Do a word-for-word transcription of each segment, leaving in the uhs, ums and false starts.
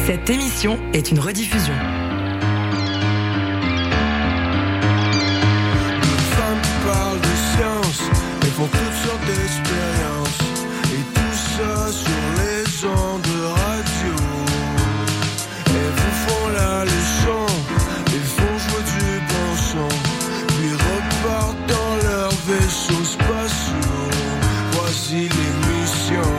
Cette émission est une rediffusion. Une femme qui parle de science et font toutes sortes d'expériences. Et tout ça sur les ondes de radio. Elles vous font la leçon et font jouer du bon son. Puis repartent dans leurs vaisseaux spatiaux. Voici l'émission.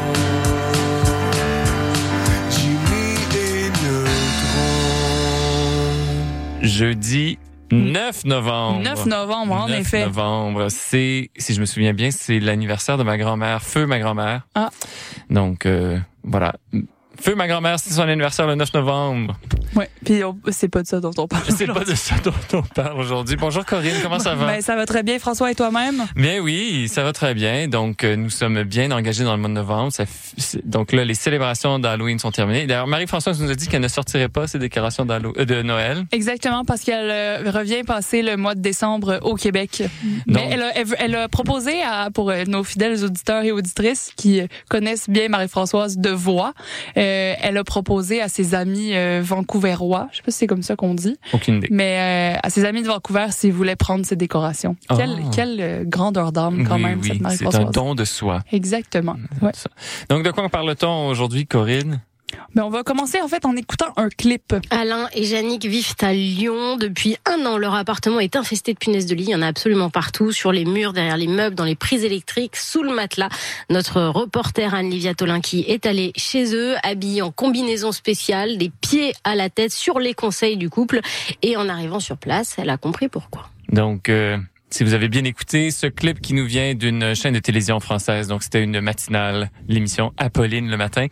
Jeudi neuf novembre. neuf novembre, en neuf effet. novembre, c'est, si je me souviens bien, c'est l'anniversaire de ma grand-mère, Feu ma grand-mère. Ah. Donc, euh, voilà. Feu ma grand-mère, c'est son anniversaire le neuf novembre. Ouais, puis on- c'est pas de ça dont on parle. C'est pas de ça dont on parle aujourd'hui. Bonjour Corinne, comment ça va? Ben, ça va très bien, François, et toi-même? Bien oui, ça va très bien. Donc, euh, nous sommes bien engagés dans le mois de novembre. Ça f- c'est- donc là, les célébrations d'Halloween sont terminées. D'ailleurs, Marie-Françoise nous a dit qu'elle ne sortirait pas ses décorations d'Hallo- euh, de Noël. Exactement, parce qu'elle euh, revient passer le mois de décembre au Québec. Mais Donc- elle a, elle, elle a proposé à, pour euh, nos fidèles auditeurs et auditrices qui euh, connaissent bien Marie-Françoise de voix, euh, elle a proposé à ses amis euh, vancouverois, je sais pas si c'est comme ça qu'on dit, Aucune idée. mais euh, à ses amis de Vancouver s'ils voulaient prendre ses décorations. Oh. Quelle, quelle euh, grandeur d'âme quand oui, même, oui, cette c'est Marie-Françoise. un don de soi. Exactement. Ouais. Ça. Donc, de quoi parle-t-on aujourd'hui, Corinne? Ben, on va commencer en fait en écoutant un clip. Alain et Yannick vivent à Lyon. Depuis un an, leur appartement est infesté de punaises de lit. Il y en a absolument partout, sur les murs, derrière les meubles, dans les prises électriques, sous le matelas. Notre reporter Anne-Livia Tolinki est allée chez eux, habillée en combinaison spéciale, des pieds à la tête, sur les conseils du couple. Et en arrivant sur place, elle a compris pourquoi. Donc, euh, si vous avez bien écouté, ce clip qui nous vient d'une chaîne de télévision française, donc c'était une matinale, l'émission Apolline le matin.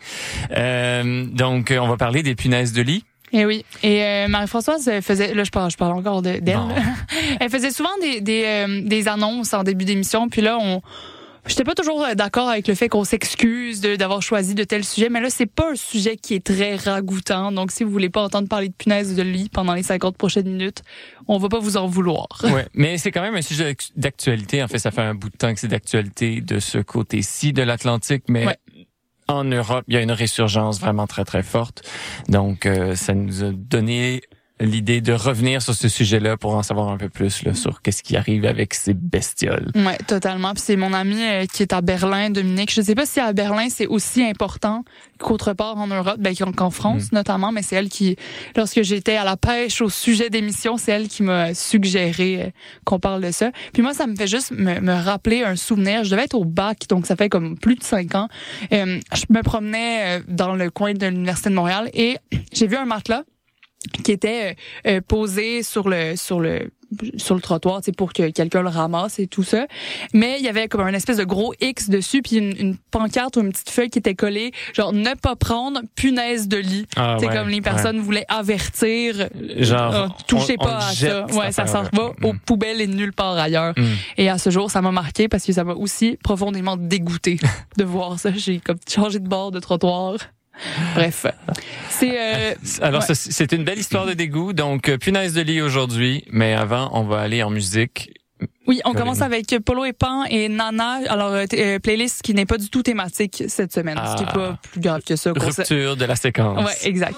Euh, donc, on va parler des punaises de lit. Et oui. Et euh, Marie-Françoise elle faisait, là je parle, je parle encore de- d'elle. Bon. Elle faisait souvent des des, euh, des annonces en début d'émission, puis là on j'étais pas toujours d'accord avec le fait qu'on s'excuse de, d'avoir choisi de tels sujets, mais là c'est pas un sujet qui est très ragoûtant. Donc si vous voulez pas entendre parler de punaises de lit pendant les cinquante prochaines minutes, on va pas vous en vouloir. Ouais, mais c'est quand même un sujet d'actualité. En fait, ça fait un bout de temps que c'est d'actualité de ce côté-ci de l'Atlantique, mais Ouais. en Europe, il y a une résurgence vraiment très, très forte. Donc, euh, ça nous a donné l'idée de revenir sur ce sujet-là pour en savoir un peu plus là, sur qu'est-ce qui arrive avec ces bestioles. Ouais, totalement. Puis c'est mon ami euh, qui est à Berlin, Dominique. Je sais pas si à Berlin c'est aussi important qu'autre part en Europe, ben qu'en qu'en France Mm. notamment, mais c'est elle qui, lorsque j'étais à la pêche au sujet d'émission, c'est elle qui m'a suggéré euh, qu'on parle de ça. Puis moi, ça me fait juste me, me rappeler un souvenir. Je devais être au bac, donc ça fait comme plus de cinq ans. Euh, je me promenais euh, dans le coin de l'Université de Montréal et j'ai vu un matelas qui était euh, euh, posé sur le sur le sur le trottoir, tu sais, pour que quelqu'un le ramasse et tout ça. Mais il y avait comme un espèce de gros X dessus, puis une, une pancarte ou une petite feuille qui était collée, genre ne pas prendre punaise de lit. Ah, C'est ouais, comme les personnes voulaient avertir, Genre, euh, touchez on- on pas à jette ça. cette Ouais, ça s'en affaire-là. va aux Mm. poubelles et nulle part ailleurs. Mm. Et à ce jour, ça m'a marqué parce que ça m'a aussi profondément dégoûté de voir ça. J'ai comme changé de bord de trottoir. Bref, c'est euh, Alors, ouais. ça, c'est une belle histoire de dégoût. Donc, euh, punaise de lit aujourd'hui. Mais avant, on va aller en musique. Oui, on Corinne. commence avec Polo et Pan et Nana. Alors, euh, t- euh, playlist qui n'est pas du tout thématique cette semaine, ce qui est Ah. pas plus grave que ça. qu'on sait. Rupture de la séquence. Ouais, exact.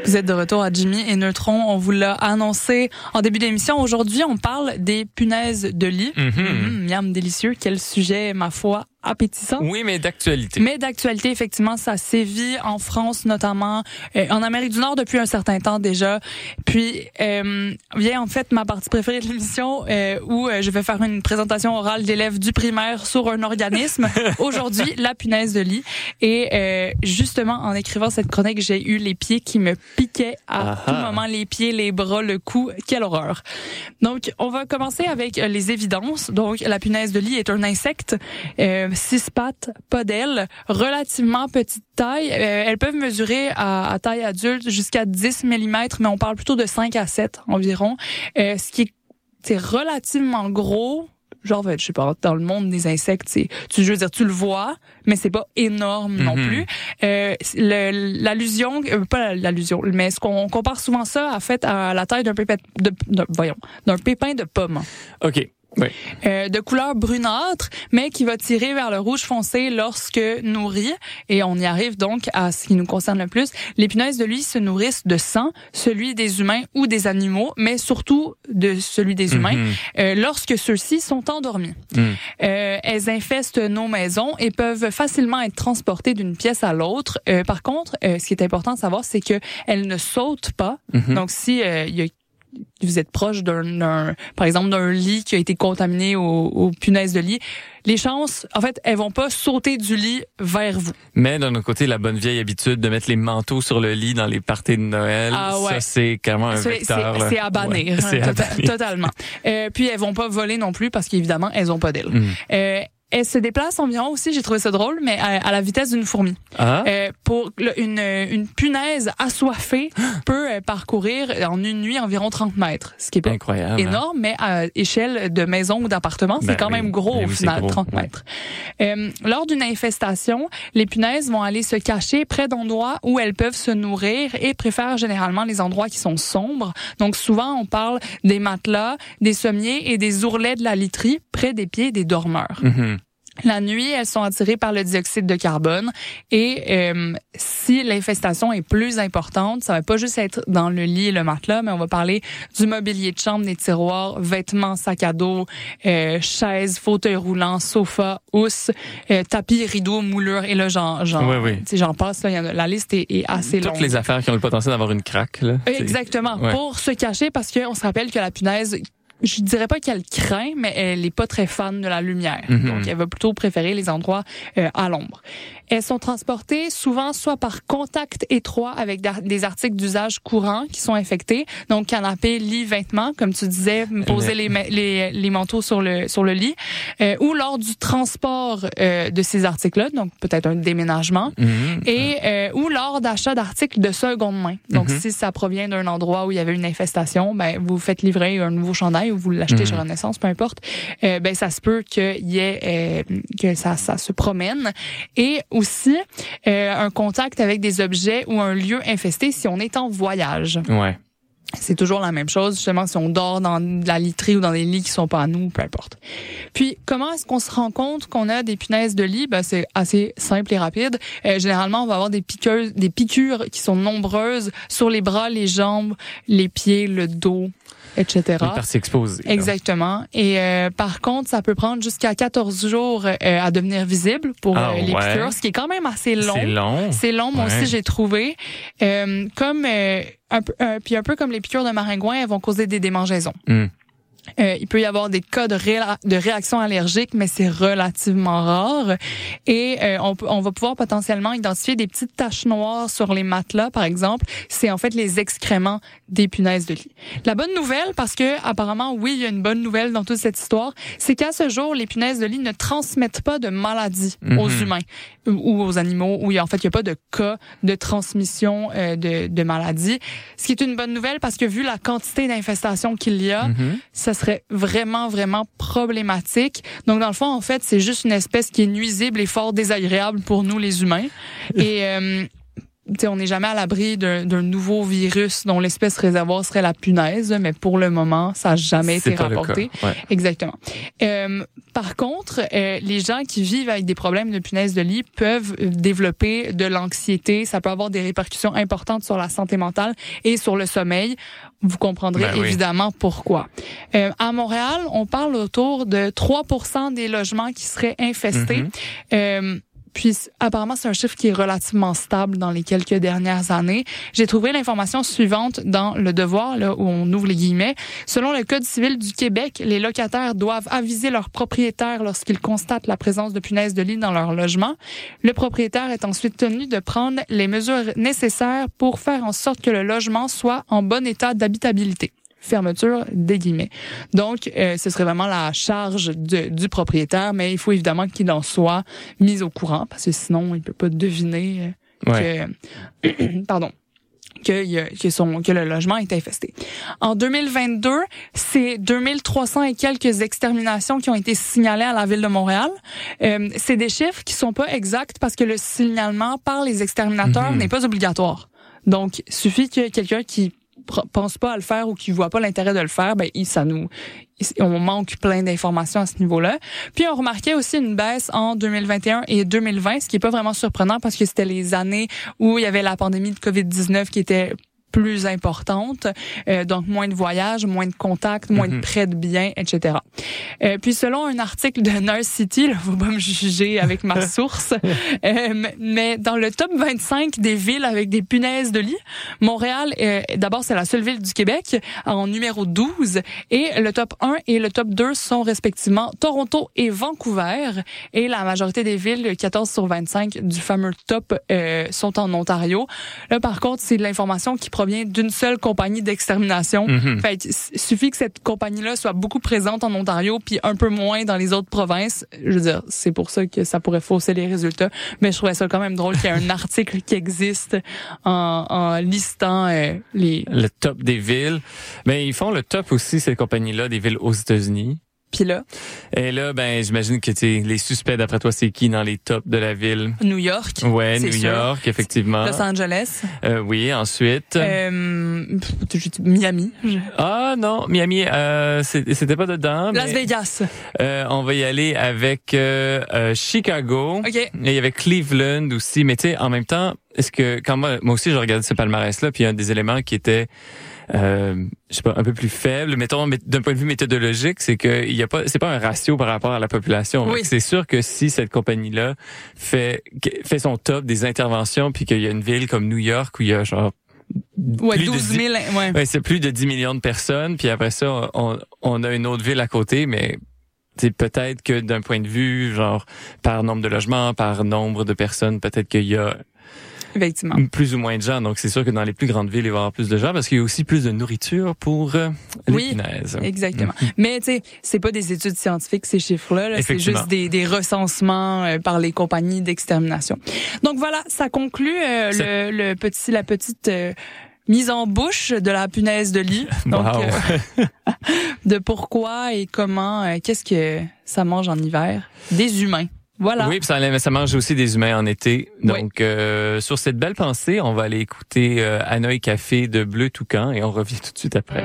Vous êtes de retour à Jimmy et Neutron. On vous l'a annoncé en début d'émission. Aujourd'hui, on parle des punaises de lit. Mm-hmm. Mm-hmm, miam délicieux. Quel sujet, ma foi, appétissant. Oui, mais d'actualité. Mais d'actualité, effectivement, ça sévit en France notamment, euh, en Amérique du Nord depuis un certain temps déjà. Puis euh, vient en fait ma partie préférée de l'émission euh, où euh, je vais faire une présentation orale d'élèves du primaire sur un organisme. Aujourd'hui, la punaise de lit. Et euh, justement, en écrivant cette chronique, j'ai eu les pieds qui me piquaient à Aha. tout moment, les pieds, les bras, le cou. Quelle horreur. Donc, on va commencer avec les évidences. Donc, la punaise de lit est un insecte. Euh, six pattes, pas d'ailes, relativement petite taille. Euh, elles peuvent mesurer à, à taille adulte jusqu'à dix millimètres, mais on parle plutôt de cinq à sept environ. Euh, ce qui est, c'est relativement gros. Genre, je sais pas, dans le monde des insectes, c'est, tu, je veux dire, tu le vois, mais c'est pas énorme non Mm-hmm. plus. Euh, le, l'allusion, euh, pas l'allusion, mais ce qu'on on compare souvent ça, en fait, à la taille d'un pépin de, de voyons, d'un pépin de pomme. OK. Oui. Euh, de couleur brunâtre, mais qui va tirer vers le rouge foncé lorsque nourri. Et on y arrive donc à ce qui nous concerne le plus. Les punaises de lit se nourrissent de sang, celui des humains ou des animaux, mais surtout de celui des humains, Mm-hmm. euh, lorsque ceux-ci sont endormis. Mm. Euh, elles infestent nos maisons et peuvent facilement être transportées d'une pièce à l'autre. Euh, par contre, euh, ce qui est important de savoir, c'est que elles ne sautent pas. Mm-hmm. Donc, si euh, il y a vous êtes proche d'un, d'un, par exemple, d'un lit qui a été contaminé aux, aux punaises de lit, les chances, en fait, elles vont pas sauter du lit vers vous. Mais d'un autre côté, la bonne vieille habitude de mettre les manteaux sur le lit dans les parties de Noël, Ah ouais. ça c'est carrément un C'est, vecteur. c'est, là. c'est à bannir, Ouais, c'est hein, à tota- bannir. totalement. Euh, puis elles vont pas voler non plus parce qu'évidemment, elles ont pas d'ailes. Mm. Euh, elles se déplacent environ aussi, j'ai trouvé ça drôle, mais à, à la vitesse d'une fourmi. Ah. Euh, pour le- une, une punaise assoiffée peut euh, parcourir en une nuit environ trente mètres, ce qui est pas Incroyable. énorme, mais à échelle de maison ou d'appartement, c'est Ben quand oui. même gros Ben au oui, c'est final, gros, trente ouais. mètres. Euh, lors d'une infestation, les punaises vont aller se cacher près d'endroits où elles peuvent se nourrir et préfèrent généralement les endroits qui sont sombres. Donc souvent, on parle des matelas, des sommiers et des ourlets de la literie près des pieds des dormeurs. Mhm. La nuit, elles sont attirées par le dioxyde de carbone et euh, si l'infestation est plus importante, ça va pas juste être dans le lit et le matelas, mais on va parler du mobilier de chambre, des tiroirs, vêtements, sacs à dos, euh, chaises, fauteuils roulants, sofas, housses, euh, tapis, rideaux, moulures et là j'en j'en Oui, oui. tu sais, j'en passe là, il y en a- la liste est, est assez longue. Toutes les affaires qui ont le potentiel d'avoir une craque. Là. C'est- Exactement, Ouais. pour se cacher parce qu'on se rappelle que la punaise, je dirais pas qu'elle craint, mais elle est pas très fan de la lumière. Mm-hmm. Donc, elle va plutôt préférer les endroits euh, à l'ombre. Elles sont transportées souvent soit par contact étroit avec da- des articles d'usage courant qui sont infectés. Donc, canapé, lit, vêtements, comme tu disais, poser les, ma- les, les manteaux sur le, sur le lit. Euh, ou lors du transport euh, de ces articles-là, donc peut-être un déménagement. Mhm. Et euh, ou lors d'achat d'articles de seconde main. Donc, Mhm. si ça provient d'un endroit où il y avait une infestation, ben vous faites livrer un nouveau chandail ou vous l'achetez Mhm. chez Renaissance, peu importe. Euh, ben ça se peut qu'il y ait euh, que ça ça se promène. Et aussi euh, un contact avec des objets ou un lieu infesté si on est en voyage. Ouais. C'est toujours la même chose, justement, si on dort dans de la literie ou dans des lits qui sont pas à nous, peu importe. Puis, comment est-ce qu'on se rend compte qu'on a des punaises de lit? Ben, c'est assez simple et rapide. Euh, généralement, on va avoir des piqueuses, des piqûres qui sont nombreuses sur les bras, les jambes, les pieds, le dos, et cetera. Une partie exposée. là. Exactement. Et euh, par contre, ça peut prendre jusqu'à quatorze jours euh, à devenir visible pour Ah, euh, les ouais. piqûres, ce qui est quand même assez long. C'est long. C'est long, moi Ouais. aussi j'ai trouvé. Euh, comme euh, un peu, un, puis un peu comme les piqûres de maringouin, elles vont causer des démangeaisons. Mm. Euh, il peut y avoir des cas de, ré- de réaction allergique, mais c'est relativement rare. Et euh, on, peut- on va pouvoir potentiellement identifier des petites taches noires sur les matelas, par exemple. C'est en fait les excréments des punaises de lit. La bonne nouvelle, parce que apparemment, oui, il y a une bonne nouvelle dans toute cette histoire, c'est qu'à ce jour, les punaises de lit ne transmettent pas de maladies Mhm. aux humains ou aux animaux. Où il y a, en fait, il n'y a pas de cas de transmission euh, de, de maladies. Ce qui est une bonne nouvelle parce que vu la quantité d'infestations qu'il y a, Mhm. ça serait vraiment, vraiment problématique. Donc, dans le fond, en fait, c'est juste une espèce qui est nuisible et fort désagréable pour nous, les humains. Et euh, on n'est jamais à l'abri d'un, d'un nouveau virus dont l'espèce réservoir serait la punaise, mais pour le moment, ça n'a jamais C'est été pas rapporté. le cas. Ouais. Exactement. Euh, par contre, euh, les gens qui vivent avec des problèmes de punaise de lit peuvent développer de l'anxiété. Ça peut avoir des répercussions importantes sur la santé mentale et sur le sommeil. Vous comprendrez Ben oui. évidemment pourquoi. Euh, à Montréal, on parle autour de trois pour cent des logements qui seraient infestés. Mm-hmm. Euh, Puis apparemment, c'est un chiffre qui est relativement stable dans les quelques dernières années. J'ai trouvé l'information suivante dans Le Devoir, là où on ouvre les guillemets. Selon le Code civil du Québec, les locataires doivent aviser leur propriétaire lorsqu'ils constatent la présence de punaises de lit dans leur logement. Le propriétaire est ensuite tenu de prendre les mesures nécessaires pour faire en sorte que le logement soit en bon état d'habitabilité. Fermeture des guillemets. Donc, euh, ce serait vraiment la charge de, du propriétaire, mais il faut évidemment qu'il en soit mis au courant, parce que sinon, il peut pas deviner euh, Ouais. que... pardon. Que, y a, que, son, que le logement est infesté. En deux mille vingt-deux, c'est deux mille trois cents et quelques exterminations qui ont été signalées à la Ville de Montréal. Euh, c'est des chiffres qui sont pas exacts parce que le signalement par les exterminateurs Mm-hmm. n'est pas obligatoire. Donc, il suffit que quelqu'un qui pense pas à le faire ou qui voit pas l'intérêt de le faire, ben ça nous on manque plein d'informations à ce niveau-là. Puis on remarquait aussi une baisse en deux mille vingt et un et deux mille vingt, ce qui est pas vraiment surprenant parce que c'était les années où il y avait la pandémie de covid dix-neuf qui était plus importante, euh, donc moins de voyages, moins de contacts, moins mm-hmm. de prêts de biens, et cetera. Euh, puis selon un article de Nurse City, là, faut pas me juger avec ma source, euh, mais dans le top vingt-cinq des villes avec des punaises de lit, Montréal, euh, d'abord c'est la seule ville du Québec en numéro douze, et le top un et le top deux sont respectivement Toronto et Vancouver, et la majorité des villes, quatorze sur vingt-cinq du fameux top, euh, sont en Ontario. Là par contre, c'est de l'information qui provient d'une seule compagnie d'extermination. Mm-hmm. Fait il suffit que cette compagnie-là soit beaucoup présente en Ontario puis un peu moins dans les autres provinces. Je veux dire, c'est pour ça que ça pourrait fausser les résultats. Mais je trouvais ça quand même drôle qu'il y ait un article qui existe en, en listant euh, les... Le top des villes. Mais ils font le top aussi, ces compagnies-là, des villes aux États-Unis. Puis là? Et là, ben, j'imagine que tu les suspects, d'après toi, c'est qui dans les tops de la ville? New York. Ouais, New sûr. York, effectivement. Los Angeles. Euh, oui, ensuite. Euh, Miami. Ah non, Miami, euh, c'était pas dedans. Las mais, Vegas. Euh, on va y aller avec euh, euh, Chicago. OK. Et il y avait Cleveland aussi. Mais tu sais, en même temps, est-ce que quand moi, moi aussi, je regardais ce palmarès-là, puis il y a des éléments qui étaient Euh, je sais pas, un peu plus faible. Mettons, d'un point de vue méthodologique, c'est que il y a pas, c'est pas un ratio par rapport à la population. Oui. C'est sûr que si cette compagnie-là fait fait son top des interventions, puis qu'il y a une ville comme New York où il y a genre ouais, douze mille, ouais. ouais, c'est plus de dix millions de personnes, puis après ça, on, on a une autre ville à côté, mais c'est peut-être que d'un point de vue, genre par nombre de logements, par nombre de personnes, peut-être qu'il y a effectivement plus ou moins de gens. Donc c'est sûr que dans les plus grandes villes, il va y avoir plus de gens parce qu'il y a aussi plus de nourriture pour euh, les oui, punaises. Exactement. Mmh. Mais tu sais, c'est pas des études scientifiques ces chiffres-là, là, c'est juste des, des recensements euh, par les compagnies d'extermination. Donc voilà, ça conclut euh, le, le petit la petite euh, mise en bouche de la punaise de lit. Donc wow. euh, de pourquoi et comment euh, qu'est-ce que ça mange en hiver? Des humains. Voilà. Oui, puis ça, ça mange aussi des humains en été. Donc, oui. euh, sur cette belle pensée, on va aller écouter euh, Hanoï Café de Bleu Toucan et on revient tout de suite après.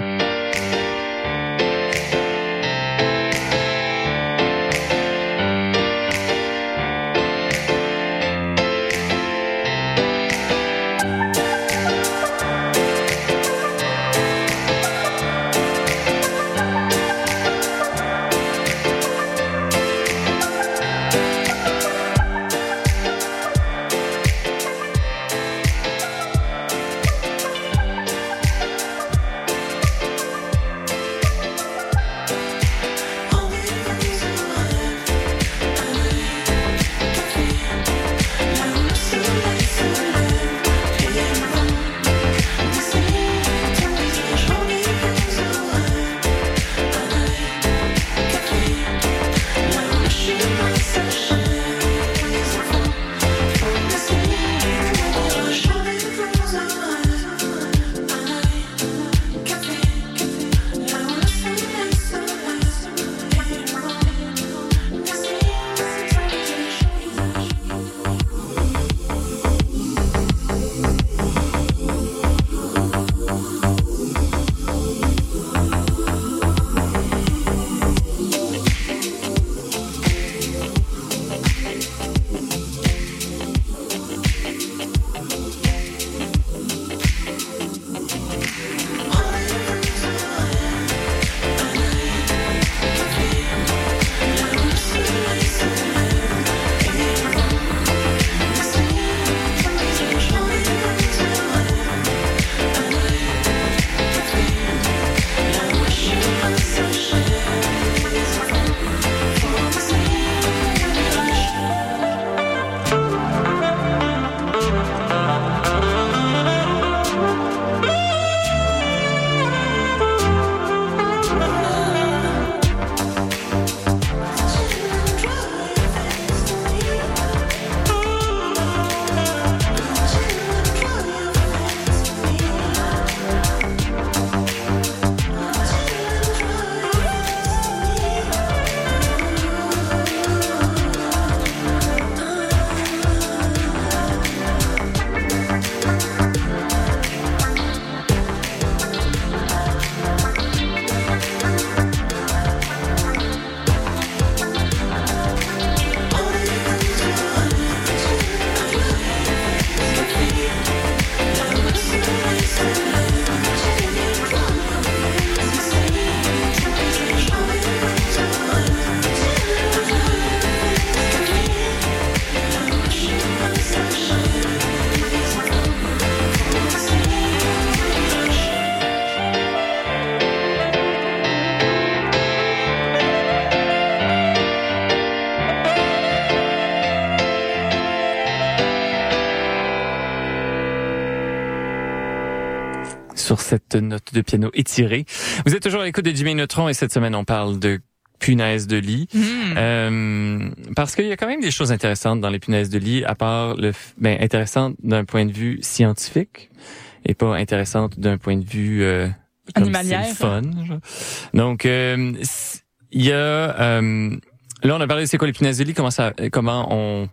sur cette note de piano étirée. Vous êtes toujours à l'écoute de Jimmy Neutron et cette semaine, on parle de punaises de lit. Mmh. Euh, parce qu'il y a quand même des choses intéressantes dans les punaises de lit, à part le, ben, intéressantes d'un point de vue scientifique et pas intéressantes d'un point de vue, euh, animalière. C'est le fun. Genre. Donc, euh, il y a, euh, là, on a parlé de c'est quoi les punaises de lit, comment ça, comment on,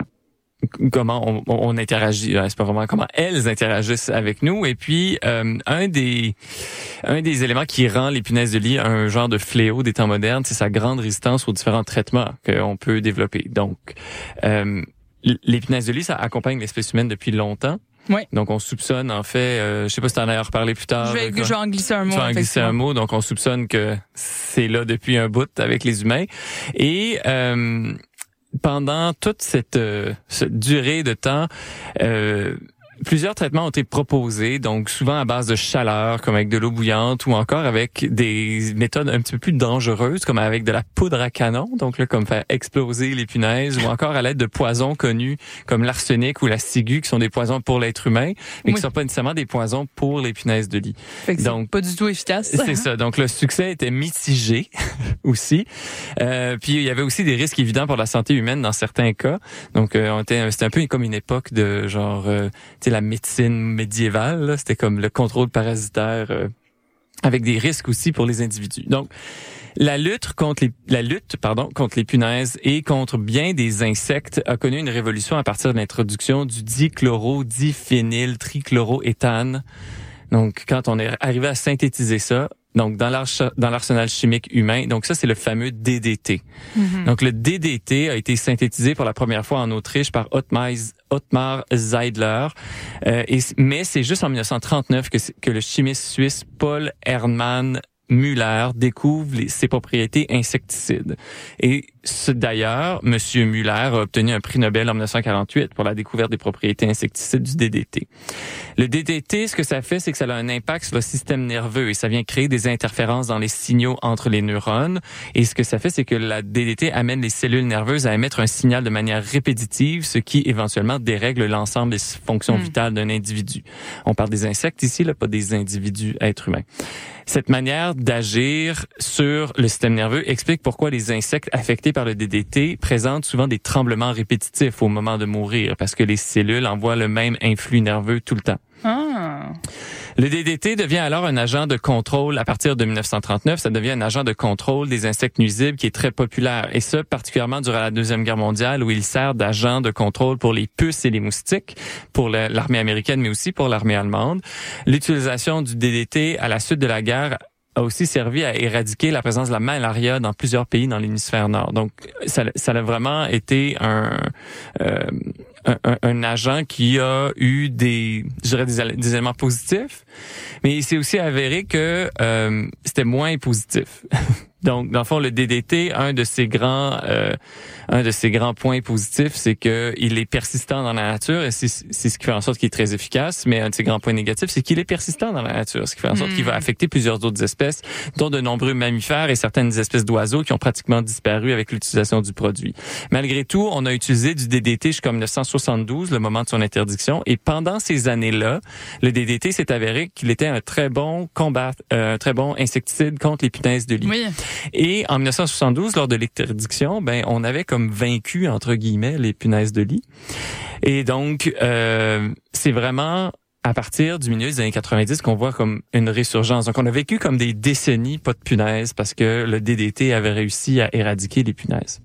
comment on, on interagit, c'est pas vraiment comment elles interagissent avec nous. Et puis euh, un des un des éléments qui rend les punaises de lit un genre de fléau des temps modernes, c'est sa grande résistance aux différents traitements qu'on peut développer. Donc euh, les punaises de lit, ça accompagne l'espèce humaine depuis longtemps. Oui. Donc on soupçonne en fait, euh, je sais pas si t'en as reparlé plus tard. Je vais, je vais en glisser un mot. Tu vas en glisser un mot, donc on soupçonne que c'est là depuis un bout avec les humains. Et euh, pendant toute cette, euh, cette durée de temps, euh, plusieurs traitements ont été proposés, donc souvent à base de chaleur, comme avec de l'eau bouillante, ou encore avec des méthodes un petit peu plus dangereuses, comme avec de la poudre à canon, donc là, comme faire exploser les punaises, ou encore à l'aide de poisons connus comme l'arsenic ou la ciguë, qui sont des poisons pour l'être humain, mais oui. qui sont pas nécessairement des poisons pour les punaises de lit. Fait que donc, c'est pas du tout efficace. C'est ça. Donc le succès était mitigé aussi. Euh, puis il y avait aussi des risques évidents pour la santé humaine dans certains cas. Donc euh, on était, c'était un peu comme une époque de genre, euh, la médecine médiévale, là, c'était comme le contrôle parasitaire euh, avec des risques aussi pour les individus. Donc la lutte contre les la lutte pardon contre les punaises et contre bien des insectes a connu une révolution à partir de l'introduction du dichlorodiphényl trichloroéthane. Donc quand on est arrivé à synthétiser ça, donc dans dans l'arsenal chimique humain, donc ça c'est le fameux D D T. Mm-hmm. Donc le D D T a été synthétisé pour la première fois en Autriche par Ottmar, Ottmar Zeidler, euh, et, mais c'est juste en dix-neuf cent trente-neuf que, que le chimiste suisse Paul Hermann Müller découvre les, ses propriétés insecticides. Et ce, d'ailleurs, Monsieur Müller a obtenu un prix Nobel en dix-neuf cent quarante-huit pour la découverte des propriétés insecticides du D D T. Le D D T, ce que ça fait, c'est que ça a un impact sur le système nerveux et ça vient créer des interférences dans les signaux entre les neurones. Et ce que ça fait, c'est que la D D T amène les cellules nerveuses à émettre un signal de manière répétitive, ce qui éventuellement dérègle l'ensemble des fonctions mmh. vitales d'un individu. On parle des insectes ici, là, pas des individus êtres humains. Cette manière d'agir sur le système nerveux explique pourquoi les insectes affectés par le D D T présentent souvent des tremblements répétitifs au moment de mourir, parce que les cellules envoient le même influx nerveux tout le temps. Ah. Le D D T devient alors un agent de contrôle à partir de dix-neuf cent trente-neuf. Ça devient un agent de contrôle des insectes nuisibles qui est très populaire. Et ça, particulièrement durant la Deuxième Guerre mondiale, où il sert d'agent de contrôle pour les puces et les moustiques, pour l'armée américaine, mais aussi pour l'armée allemande. L'utilisation du D D T à la suite de la guerre a aussi servi à éradiquer la présence de la malaria dans plusieurs pays dans l'hémisphère nord. Donc, ça, ça a vraiment été un, euh, un, un agent qui a eu des, je dirais des, des éléments positifs, mais il s'est aussi avéré que euh, c'était moins positif. Donc, dans le fond, le D D T, un de ses grands, euh, un de ses grands points positifs, c'est que il est persistant dans la nature et c'est, c'est ce qui fait en sorte qu'il est très efficace. Mais un de ses grands points négatifs, c'est qu'il est persistant dans la nature, ce qui fait en sorte mmh. qu'il va affecter plusieurs autres espèces, dont de nombreux mammifères et certaines espèces d'oiseaux qui ont pratiquement disparu avec l'utilisation du produit. Malgré tout, on a utilisé du D D T jusqu'en dix-neuf cent soixante-douze, le moment de son interdiction, et pendant ces années-là, le D D T s'est avéré qu'il était un très bon combat, euh, un très bon insecticide contre les punaises de lit. Oui. Et en dix-neuf cent soixante-douze, lors de l'interdiction, ben on avait comme vaincu entre guillemets les punaises de lit. Et donc euh, c'est vraiment à partir du milieu des années quatre-vingt-dix qu'on voit comme une résurgence. Donc on a vécu comme des décennies pas de punaises parce que le D D T avait réussi à éradiquer les punaises.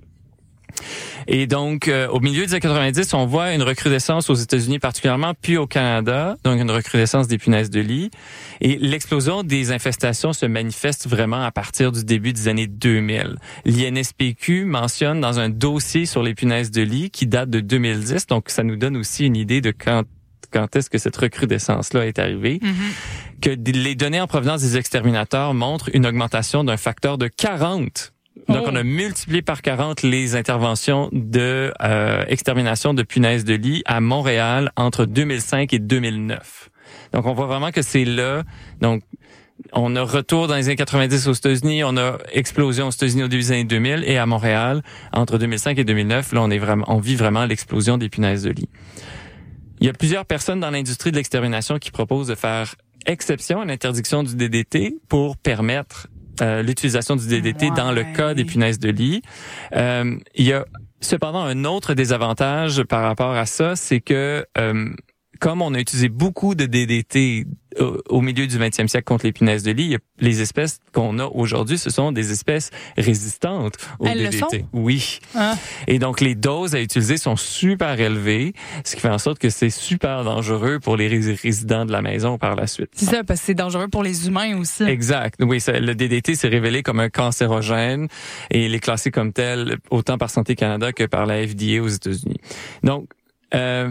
Et donc, euh, au milieu des années quatre-vingt-dix, on voit une recrudescence aux États-Unis particulièrement, puis au Canada, donc une recrudescence des punaises de lit. Et l'explosion des infestations se manifeste vraiment à partir du début des années deux mille. L'I N S P Q mentionne dans un dossier sur les punaises de lit qui date de deux mille dix, donc ça nous donne aussi une idée de quand quand est-ce que cette recrudescence-là est arrivée, mm-hmm. que les données en provenance des exterminateurs montrent une augmentation d'un facteur de quarante. Donc, oh. on a multiplié par quarante les interventions de euh, extermination de punaises de lit à Montréal entre deux mille cinq et deux mille neuf. Donc, on voit vraiment que c'est là. Donc, on a retour dans les années quatre-vingt-dix aux États-Unis, on a explosion aux États-Unis au début des années deux mille et à Montréal entre deux mille cinq et deux mille neuf. Là, on est vraiment, on vit vraiment l'explosion des punaises de lit. Il y a plusieurs personnes dans l'industrie de l'extermination qui proposent de faire exception à l'interdiction du D D T pour permettre euh, l'utilisation du D D T ouais. dans le cas des punaises de lit. Euh, il y a cependant un autre désavantage par rapport à ça, c'est que euh, comme on a utilisé beaucoup de D D T au, au milieu du vingtième siècle contre les punaises de lit, les espèces qu'on a aujourd'hui, ce sont des espèces résistantes au Elles D D T. le sont? Oui. Ah. Et donc, les doses à utiliser sont super élevées, ce qui fait en sorte que c'est super dangereux pour les rés- résidents de la maison par la suite. C'est ça, parce que c'est dangereux pour les humains aussi. Exact. Oui, ça, le D D T s'est révélé comme un cancérogène et il est classé comme tel autant par Santé Canada que par la F D A aux États-Unis. Donc, euh,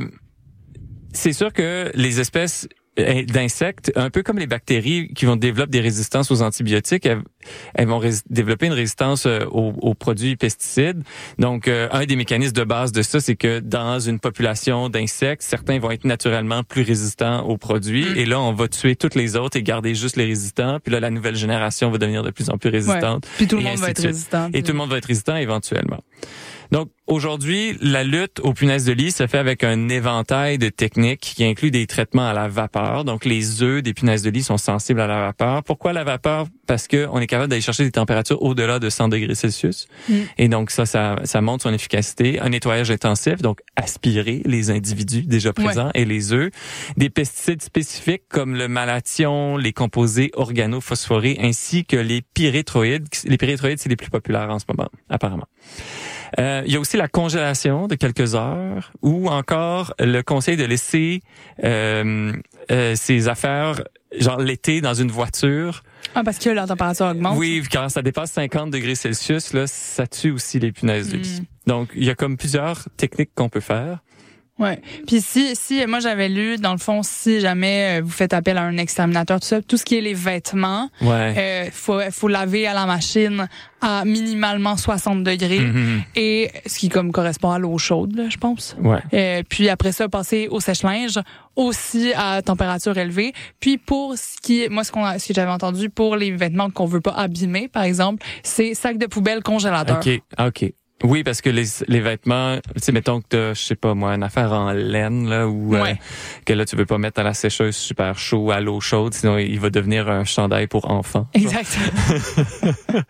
c'est sûr que les espèces d'insectes, un peu comme les bactéries qui vont développer des résistances aux antibiotiques, elles, elles vont rés- développer une résistance aux, aux produits pesticides. Donc, euh, un des mécanismes de base de ça, c'est que dans une population d'insectes, certains vont être naturellement plus résistants aux produits. Mmh. Et là, on va tuer toutes les autres et garder juste les résistants. Puis là, la nouvelle génération va devenir de plus en plus résistante. Ouais. Puis tout le monde va être résistant. Et tout le monde va être résistant éventuellement. Donc, aujourd'hui, la lutte aux punaises de lit se fait avec un éventail de techniques qui inclut des traitements à la vapeur. Donc, les œufs des punaises de lit sont sensibles à la vapeur. Pourquoi la vapeur? Parce que on est capable d'aller chercher des températures au-delà de cent degrés Celsius. Mm. Et donc, ça, ça, ça montre son efficacité. Un nettoyage intensif, donc aspirer les individus déjà présents ouais. et les œufs. Des pesticides spécifiques comme le malathion, les composés organophosphorés, ainsi que les pyréthroïdes. Les pyréthroïdes, c'est les plus populaires en ce moment, apparemment. Euh, il y a aussi la congélation de quelques heures ou encore le conseil de laisser euh, euh, ses affaires, genre l'été, dans une voiture. Ah, parce que la température augmente. Oui, quand ça dépasse cinquante degrés Celsius, là, ça tue aussi les punaises de lit. Mm. Donc, il y a comme plusieurs techniques qu'on peut faire. Ouais. Puis si si moi j'avais lu dans le fond si jamais euh, vous faites appel à un exterminateur tout ça, tout ce qui est les vêtements, ouais. euh, faut faut laver à la machine à minimalement soixante degrés mm-hmm. et ce qui comme correspond à l'eau chaude là, je pense. Ouais. Euh, puis après ça passer au sèche-linge aussi à température élevée. Puis pour ce qui moi ce qu'on a, ce que j'avais entendu pour les vêtements qu'on veut pas abîmer par exemple, c'est sac de poubelle congélateur. OK, OK. Oui, parce que les, les vêtements, tu sais, mettons que t'as, je sais pas moi, une affaire en laine, là, ou ouais. euh, que là, tu veux pas mettre à la sécheuse super chaud, à l'eau chaude, sinon il va devenir un chandail pour enfants. Exactement.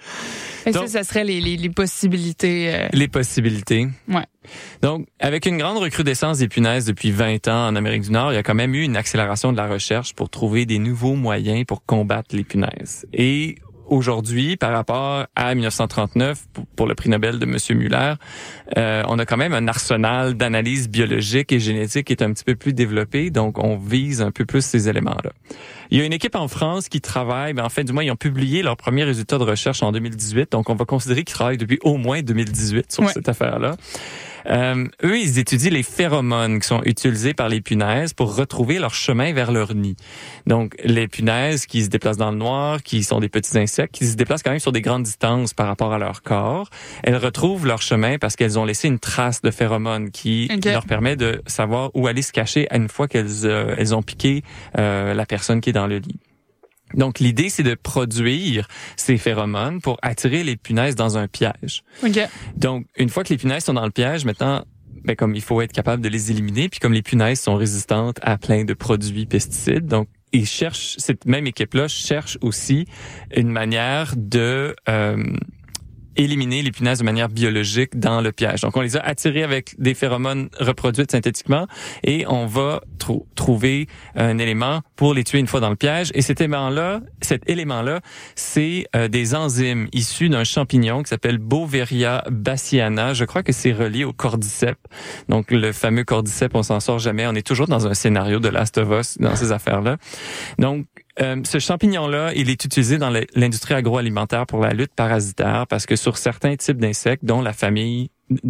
Et Donc, ça, ça serait les, les, les possibilités. Euh... Les possibilités. Ouais. Donc, avec une grande recrudescence des punaises depuis vingt ans en Amérique du Nord, il y a quand même eu une accélération de la recherche pour trouver des nouveaux moyens pour combattre les punaises. Et aujourd'hui, par rapport à dix-neuf cent trente-neuf, pour le prix Nobel de Monsieur Muller, euh, on a quand même un arsenal d'analyse biologique et génétique qui est un petit peu plus développé, donc on vise un peu plus ces éléments-là. Il y a une équipe en France qui travaille, ben en fait, du moins, ils ont publié leurs premiers résultats de recherche en deux mille dix-huit, donc on va considérer qu'ils travaillent depuis au moins deux mille dix-huit sur ouais. cette affaire-là. Euh, eux, ils étudient les phéromones qui sont utilisés par les punaises pour retrouver leur chemin vers leur nid. Donc, les punaises qui se déplacent dans le noir, qui sont des petits insectes, qui se déplacent quand même sur des grandes distances par rapport à leur corps, elles retrouvent leur chemin parce qu'elles ont laissé une trace de phéromones qui okay. leur permet de savoir où aller se cacher une fois qu'elles euh, elles ont piqué euh, la personne qui est dans le lit. Donc, l'idée, c'est de produire ces phéromones pour attirer les punaises dans un piège. Okay. Donc, une fois que les punaises sont dans le piège, maintenant, ben, comme il faut être capable de les éliminer, puis comme les punaises sont résistantes à plein de produits pesticides, donc, ils cherchent, cette même équipe-là cherche aussi une manière de... Euh, éliminer les punaises de manière biologique dans le piège. Donc, on les a attirés avec des phéromones reproduites synthétiquement et on va tr- trouver un élément pour les tuer une fois dans le piège. Et cet élément-là, cet élément-là, c'est euh, des enzymes issus d'un champignon qui s'appelle Beauveria bassiana. Je crois que c'est relié au cordyceps. Donc, le fameux cordyceps, on s'en sort jamais. On est toujours dans un scénario de Last of Us dans ces affaires-là. Donc, Euh, ce champignon-là, il est utilisé dans l'industrie agroalimentaire pour la lutte parasitaire parce que sur certains types d'insectes, dont la famille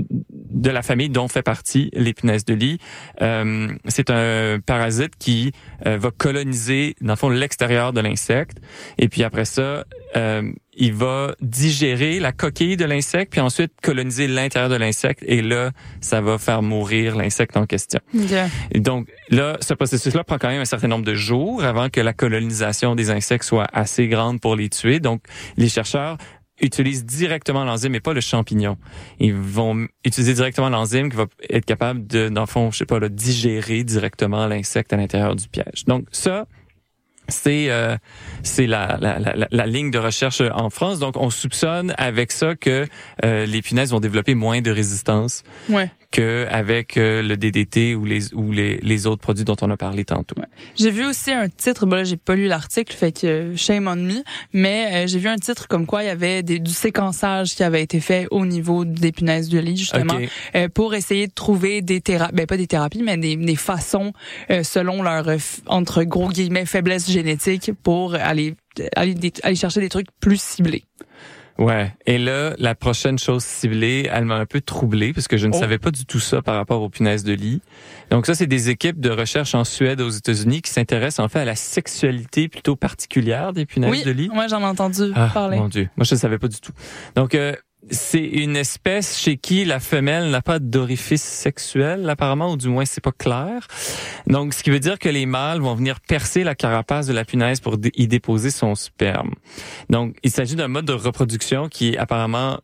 de la famille dont fait partie les punaises de lit, euh, c'est un parasite qui euh, va coloniser dans le fond l'extérieur de l'insecte et puis après ça, euh, il va digérer la coquille de l'insecte puis ensuite coloniser l'intérieur de l'insecte et là, ça va faire mourir l'insecte en question. Okay. Et donc là, ce processus-là prend quand même un certain nombre de jours avant que la colonisation des insectes soit assez grande pour les tuer. Donc les chercheurs utilisent directement l'enzyme et pas le champignon. Ils vont utiliser directement l'enzyme qui va être capable de, dans le fond, je sais pas, là, digérer directement l'insecte à l'intérieur du piège. Donc ça, C'est euh, c'est la, la, la, la ligne de recherche en France. Donc, on soupçonne avec ça que euh, les punaises vont développer moins de résistance Ouais. qu'avec euh, le D D T ou les ou les, les autres produits dont on a parlé tantôt. Ouais. J'ai vu aussi un titre, bon là j'ai pas lu l'article, fait que euh, shame on me, mais euh, j'ai vu un titre comme quoi il y avait des, du séquençage qui avait été fait au niveau des punaises de lit justement, Okay. euh, pour essayer de trouver des thérapies, ben pas des thérapies, mais des, des façons euh, selon leur euh, f- entre gros guillemets faiblesse génétique pour aller aller, des, aller chercher des trucs plus ciblés. Ouais. Et là, la prochaine chose ciblée, elle m'a un peu troublée parce que je ne Oh. savais pas du tout ça par rapport aux punaises de lit. Donc ça, c'est des équipes de recherche en Suède, aux États-Unis, qui s'intéressent en fait à la sexualité plutôt particulière des punaises Oui, de lit. moi j'en ai entendu Ah, parler. mon Dieu. Moi, je ne savais pas du tout. Donc, euh, c'est une espèce chez qui la femelle n'a pas d'orifice sexuel, apparemment, ou du moins, c'est pas clair. Donc, ce qui veut dire que les mâles vont venir percer la carapace de la punaise pour d- y déposer son sperme. Donc, il s'agit d'un mode de reproduction qui est apparemment...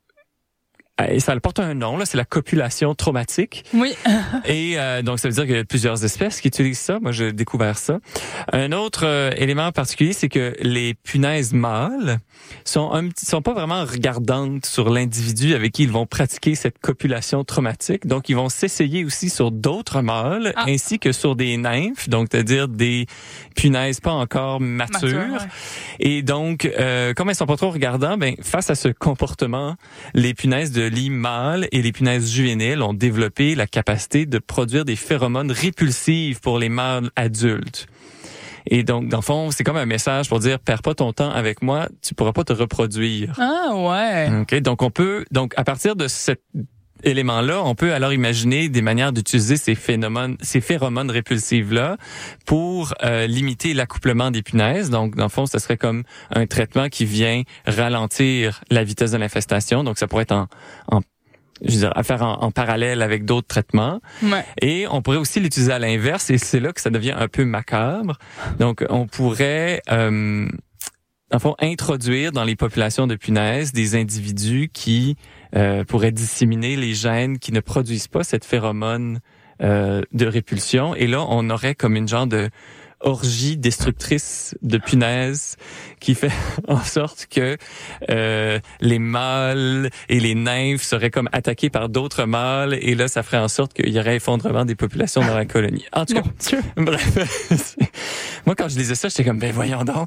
Et ça le porte un nom, là, c'est la copulation traumatique. Oui. Et euh, donc, ça veut dire qu'il y a plusieurs espèces qui utilisent ça. Moi, j'ai découvert ça. Un autre euh, élément particulier, c'est que les punaises mâles sont un petit, sont pas vraiment regardantes sur l'individu avec qui ils vont pratiquer cette copulation traumatique. Donc, ils vont s'essayer aussi sur d'autres mâles, Ah. ainsi que sur des nymphes, donc c'est-à-dire des punaises pas encore matures. Mature, ouais. Et donc, euh, comme elles sont pas trop regardants, ben face à ce comportement, les punaises de lit mâles et les punaises juvéniles ont développé la capacité de produire des phéromones répulsives pour les mâles adultes. Et donc, dans le fond, c'est comme un message pour dire, perds pas ton temps avec moi, tu pourras pas te reproduire. Ah ouais. OK? Donc, on peut, donc, à partir de cet élément-là, on peut alors imaginer des manières d'utiliser ces phénomènes, ces phéromones répulsives-là pour euh, limiter l'accouplement des punaises. Donc, dans le fond, ce serait comme un traitement qui vient ralentir la vitesse de l'infestation. Donc, ça pourrait être en, en je veux dire, à faire en, en parallèle avec d'autres traitements. Ouais. Et on pourrait aussi l'utiliser à l'inverse, et c'est là que ça devient un peu macabre. Donc, on pourrait, euh, en fond, introduire dans les populations de punaises des individus qui euh, pourraient disséminer les gènes qui ne produisent pas cette phéromone euh, de répulsion. Et là, on aurait comme une genre de orgie destructrice de punaises qui fait en sorte que euh, les mâles et les nymphes seraient comme attaqués par d'autres mâles, et là, ça ferait en sorte qu'il y aurait effondrement des populations dans la colonie. En tout cas, Mon Dieu. bref. Moi, quand je lisais ça, j'étais comme, ben voyons donc.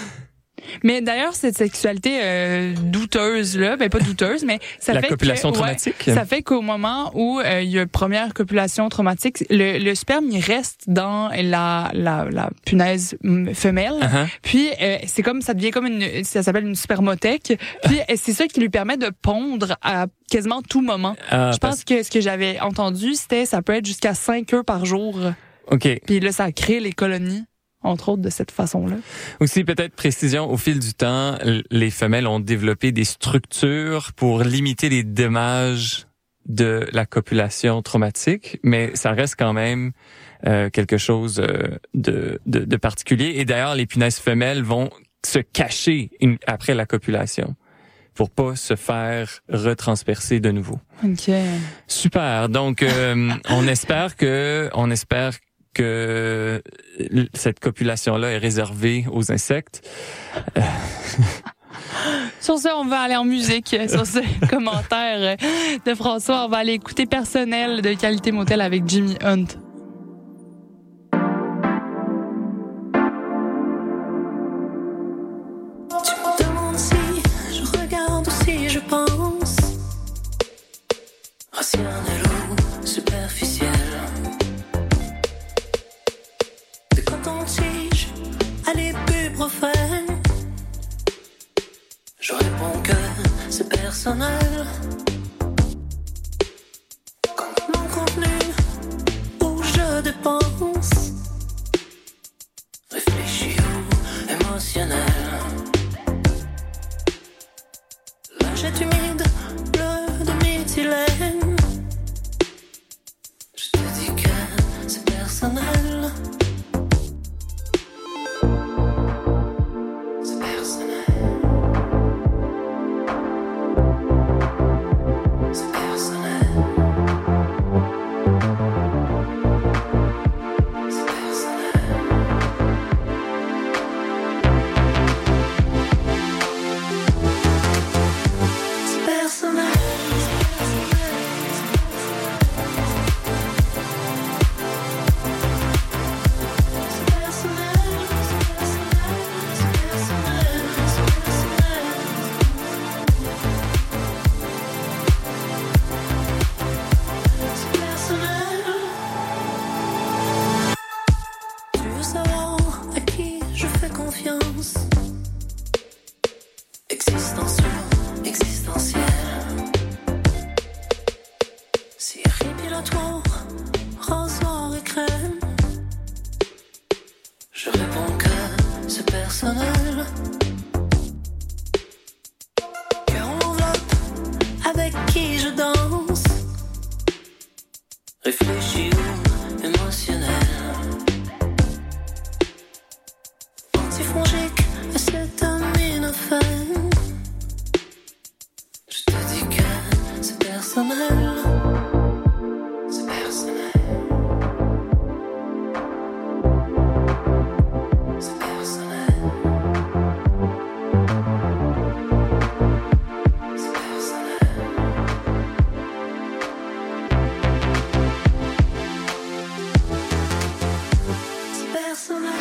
Mais d'ailleurs, cette sexualité euh, douteuse là, ben pas douteuse, mais ça La fait copulation que, traumatique. Ouais, ça fait qu'au moment où euh, il y a une première copulation traumatique, le, le sperme il reste dans la la, la punaise femelle. Uh-huh. Puis euh, c'est comme ça devient comme une, ça s'appelle une spermothèque. Puis euh, c'est ça qui lui permet de pondre à quasiment tout moment. Ah, Je pense que ce que j'avais entendu, c'était ça peut être jusqu'à cinq œufs par jour. OK. Puis là, ça crée les colonies, entre autres, de cette façon-là. Aussi, peut-être précision, au fil du temps, l- les femelles ont développé des structures pour limiter les dommages de la copulation traumatique, mais ça reste quand même euh, quelque chose euh, de, de, de particulier. Et d'ailleurs, les punaises femelles vont se cacher une- après la copulation pour pas se faire retranspercer de nouveau. OK. Super. Donc, euh, on espère que, on espère que cette copulation-là est réservée aux insectes. Euh... Sur ce, on va aller en musique. Sur ce commentaire de François, on va aller écouter Personnel de Qualité Motel avec Jimmy Hunt. Tu me demandes si je regarde ou si je pense. Rationnel ou superficiel. De coton-tige à l'ibuprofène. Je réponds que c'est personnel. Comme mon contenu où je dépense. Réfléchi ou émotionnel. Lâchette humide, bleu de méthylène. Je te dis que c'est personnel. C'est personnel. épilatoire, rasoir et crème. Je réponds que c'est personnel. Cœur en enveloppe, avec qui je danse. Réfléchi ou émotionnel. Antifongique, acétaminophène. Je te dis que c'est personnel. C'est personnel. C'est personnel. C'est personnel. C'est personnel.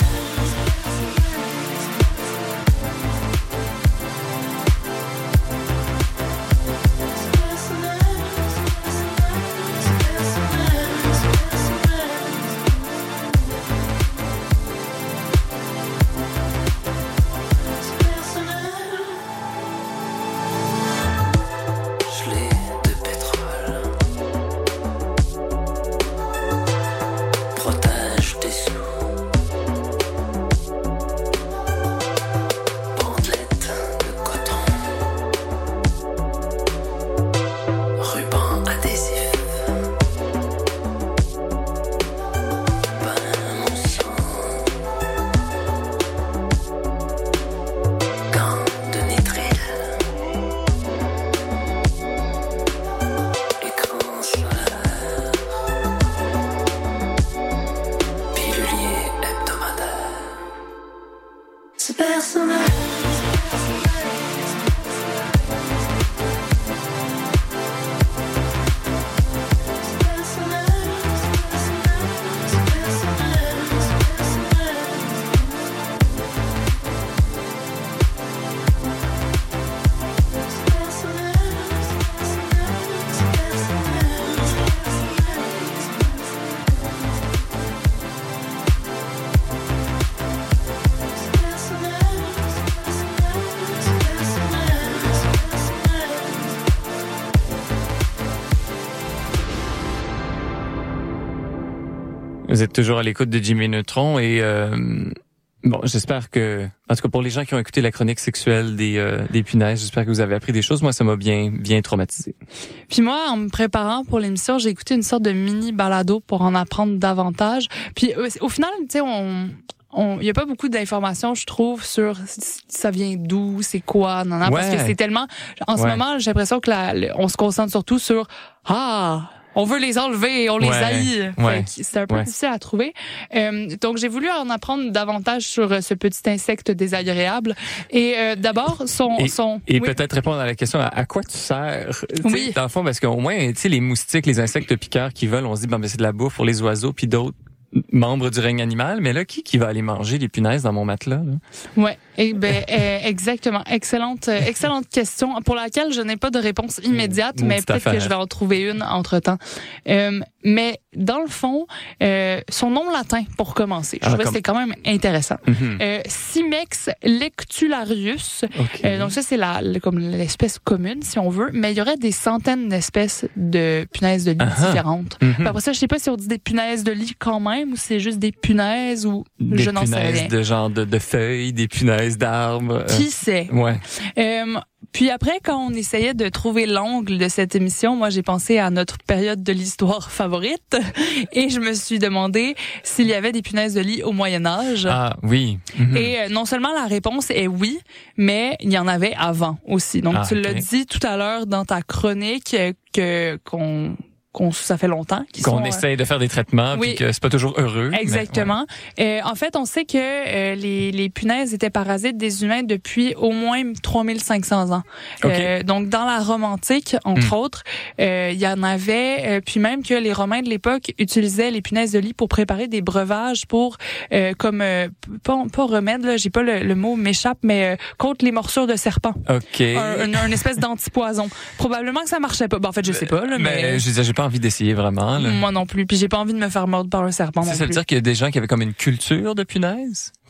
C'est personnel. Vous êtes toujours à l'écoute de Jimmy Neutron et euh, bon, j'espère que, en tout cas pour les gens qui ont écouté la chronique sexuelle des euh, des punaises, j'espère que vous avez appris des choses. Moi, ça m'a bien bien traumatisé. Puis moi, en me préparant pour l'émission, j'ai écouté une sorte de mini balado pour en apprendre davantage. Puis au, au final, tu sais, on il y a pas beaucoup d'informations, je trouve, sur ça vient d'où, c'est quoi, non, non, ouais. parce que c'est tellement. En ce ouais. moment, j'ai l'impression que la, le, on se concentre surtout sur ah. On veut les enlever, on les ouais, haït. ouais, c'est un peu ouais. difficile à trouver. Euh, donc, j'ai voulu en apprendre davantage sur ce petit insecte désagréable. Et euh, d'abord, son... Et, son, et oui. peut-être répondre à la question, à, à quoi tu sers? Oui. Dans le fond, parce qu'au moins, tu sais, les moustiques, les insectes piqueurs qui volent, on se dit, bon, ben, c'est de la bouffe pour les oiseaux, puis d'autres membres du règne animal. Mais là, qui qui va aller manger les punaises dans mon matelas? Là? Ouais, et ben euh, exactement. Excellente, euh, excellente question pour laquelle je n'ai pas de réponse immédiate, Mmh, mais peut-être affaire. que je vais en trouver une entre temps. Euh, mais dans le fond, euh, son nom latin pour commencer, je ah, trouvais comme... que c'était quand même intéressant. Mm-hmm. Euh, Cimex lectularius. Okay. Euh, donc ça c'est la, la comme l'espèce commune si on veut, mais il y aurait des centaines d'espèces de punaises de lit uh-huh. différentes. Mm-hmm. Puis après ça, je sais pas si on dit des punaises de lit quand même ou c'est juste des punaises ou des je n'en sais rien. punaises de genre de, de feuilles, des punaises d'arbres. Qui sait? Ouais. Euh, puis après, quand on essayait de trouver l'angle de cette émission, moi, j'ai pensé à notre période de l'histoire favorite et je me suis demandé s'il y avait des punaises de lit au Moyen-Âge. Ah, oui. Mm-hmm. Et euh, non seulement la réponse est oui, mais il y en avait avant aussi. Donc, ah, tu okay. l'as dit tout à l'heure dans ta chronique que qu'on... qu'on ça fait longtemps qu'ils qu'on sont, essaye de faire des traitements oui. puis que c'est pas toujours heureux. Exactement. Mais, ouais. euh, en fait, on sait que euh, les, les punaises étaient parasites des humains depuis au moins trois mille cinq cents ans. Okay. Euh, donc, dans la Rome antique, entre mm. autres, euh, il y en avait, euh, puis même que les Romains de l'époque utilisaient les punaises de lit pour préparer des breuvages pour, euh, comme, euh, pas, pas remède, là, j'ai pas le, le mot m'échappe, mais euh, contre les morsures de serpents. OK. Un, un, une espèce d'antipoison. Probablement que ça marchait pas. Ben, en fait, je sais pas, là, mais... mais je disais, j'ai pas envie d'essayer vraiment. Là. Moi non plus. Puis j'ai pas envie de me faire mordre par un serpent. Ça, non ça veut plus. dire qu'il y a des gens qui avaient comme une culture de punaises?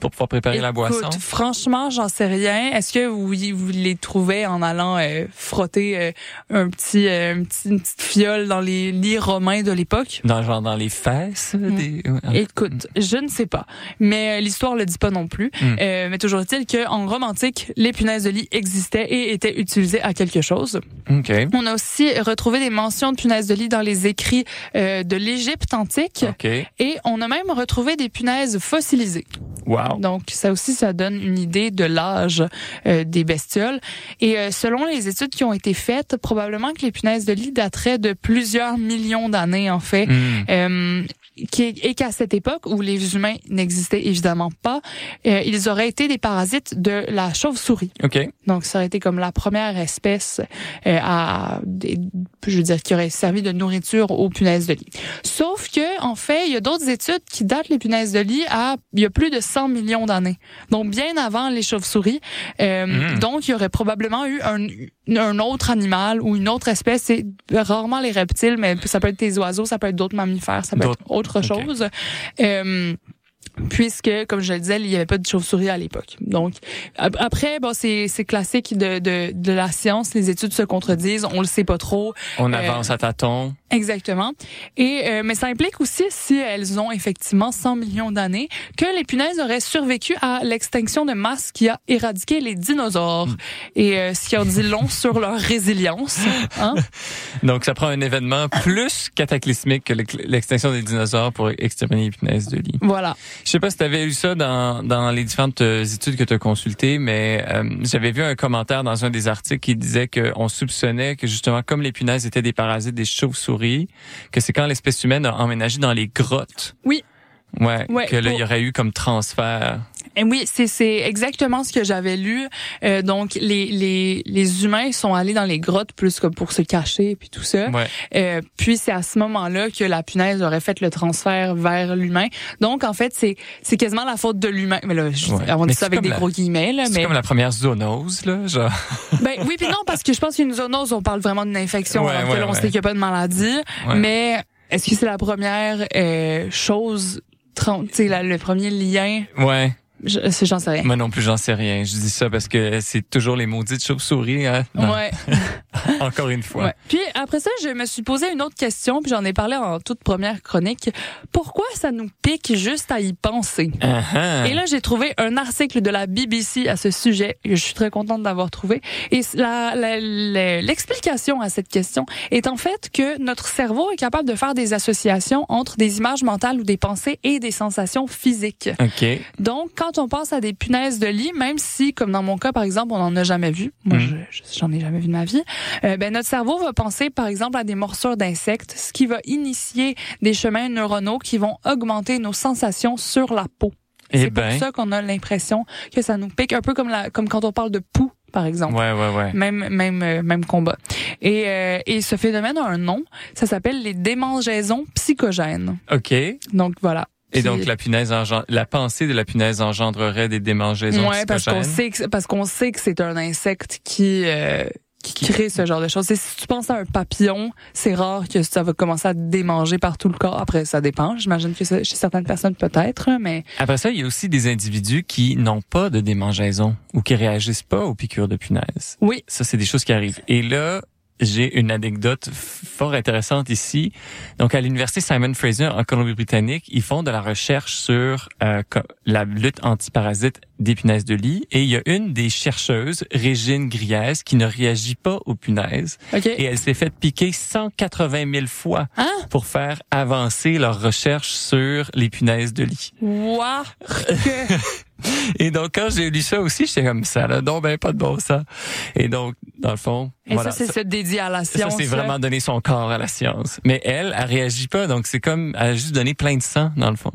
pour pouvoir préparer Écoute, la boisson? Franchement, j'en sais rien. Est-ce que vous, vous les trouvez en allant euh, frotter euh, un petit, euh, un petit, une petite fiole dans les lits romains de l'époque? Dans genre dans les fesses? Mm. Des... Ouais. Écoute, je ne sais pas. Mais euh, l'histoire le dit pas non plus. Mm. Euh, mais toujours est-il qu'en Rome antique, les punaises de lit existaient et étaient utilisées à quelque chose. OK. On a aussi retrouvé des mentions de punaises de lit dans les écrits euh, de l'Égypte antique. OK. Et on a même retrouvé des punaises fossilisées. Wow. Donc, ça aussi, ça donne une idée de l'âge euh, des bestioles. Et euh, selon les études qui ont été faites, probablement que les punaises de lit dateraient de plusieurs millions d'années, en fait. Mm. Euh, qui, et qu'à cette époque où les humains n'existaient évidemment pas, euh, ils auraient été des parasites de la chauve-souris. OK. Donc, ça aurait été comme la première espèce euh, à, je veux dire, qui aurait servi de nourriture aux punaises de lit. Sauf que, en fait, il y a d'autres études qui datent les punaises de lit à, il y a plus de cent millions d'années. Donc, bien avant les chauves-souris. Euh, Mm. Donc, il y aurait probablement eu un, un autre animal ou une autre espèce. C'est rarement les reptiles, mais ça peut être des oiseaux, ça peut être d'autres mammifères, ça peut D'autres. être autre Okay. chose. Euh, puisque, comme je le disais, il n'y avait pas de chauve-souris à l'époque. Donc, après, bon, c'est, c'est classique de, de, de la science, les études se contredisent, on le sait pas trop. On Euh, avance à tâtons. Exactement. Et euh, mais ça implique aussi, si elles ont effectivement cent millions d'années, que les punaises auraient survécu à l'extinction de masse qui a éradiqué les dinosaures. Mm. Et euh, ce qui en dit long sur leur résilience. Hein? Donc, ça prend un événement plus cataclysmique que l'extinction des dinosaures pour exterminer les punaises de lit. Voilà. Je sais pas si tu avais lu ça dans, dans les différentes euh, études que tu as consultées, mais euh, j'avais vu un commentaire dans un des articles qui disait qu'on soupçonnait que justement, comme les punaises étaient des parasites des chauves-souris, que c'est quand l'espèce humaine a emménagé dans les grottes. Oui. Ouais, Ouais, que là, pour- il y aurait eu comme transfert. Et oui, c'est c'est exactement ce que j'avais lu. Euh, donc les les les humains sont allés dans les grottes plus que pour se cacher puis tout ça. Ouais. Euh, puis c'est à ce moment-là que la punaise aurait fait le transfert vers l'humain. Donc en fait c'est c'est quasiment la faute de l'humain. Mais là, je, Ouais. on Mais dit ça c'est avec comme des la- gros guillemets là, C'est mais comme la première zoonose, là, genre. ben oui puis non parce que je pense qu'une zoonose on parle vraiment d'une infection Ouais, alors ouais, que là, on ouais. sait qu'il n'y a pas de maladie. Ouais. Mais est-ce que c'est la première euh, chose, tran- tu sais la- le premier lien? Ouais. Je, j'en sais rien. Moi non plus, j'en sais rien. Je dis ça parce que c'est toujours les maudites chauves-souris, hein. Non. Ouais. Encore une fois. Ouais. Puis après ça, je me suis posé une autre question, puis j'en ai parlé en toute première chronique. Pourquoi ça nous pique juste à y penser? Uh-huh. Et là, j'ai trouvé un article de la B B C à ce sujet. Je suis très contente d'avoir trouvé. Et la, la, la- l'explication à cette question est en fait que notre cerveau est capable de faire des associations entre des images mentales ou des pensées et des sensations physiques. OK. Donc, quand on pense à des punaises de lit, même si, comme dans mon cas, par exemple, on n'en a jamais vu, moi, Mm. je, je- j'en ai jamais vu de ma vie, euh, ben notre cerveau va penser, par exemple, à des morsures d'insectes, ce qui va initier des chemins neuronaux qui vont augmenter nos sensations sur la peau. Eh C'est ben. pour ça qu'on a l'impression que ça nous pique, un peu comme la, comme quand on parle de poux, par exemple. Ouais, ouais, ouais. Même même euh, même combat. Et euh, et ce phénomène a un nom, ça s'appelle les démangeaisons psychogènes. OK. Donc voilà. Et Puis- donc, la punaise engendre, la pensée de la punaise engendrerait des démangeaisons Ouais, parce qu'on psychogènes. sait que parce qu'on sait que c'est un insecte qui euh, qui Qui- crée ce genre de choses. C'est- si tu penses à un papillon, c'est rare que ça va commencer à te démanger par tout le corps. Après, ça dépend. J'imagine que ça- chez certaines personnes peut-être, mais Après ça, il y a aussi des individus qui n'ont pas de démangeaison ou qui réagissent pas aux piqûres de punaise. oui. Ça, c'est des choses qui arrivent. Et là, j'ai une anecdote fort intéressante ici. Donc, à l'université Simon Fraser en Colombie-Britannique, ils font de la recherche sur euh, co- la lutte antiparasite des punaises de lit. Et il y a une des chercheuses, Régine Griès, qui ne réagit pas aux punaises. OK. Et elle s'est fait piquer cent quatre-vingt mille fois Hein? pour faire avancer leur recherche sur les punaises de lit. Ouah, que- Et donc, quand j'ai lu ça aussi, j'étais comme ça, là, non, ben, pas de bon sens. Et donc, dans le fond, Et voilà. ça, c'est se dédier à la Ça, science. c'est là. vraiment donner son corps à la science. Mais elle, elle réagit pas, donc c'est comme, elle a juste donné plein de sang, dans le fond.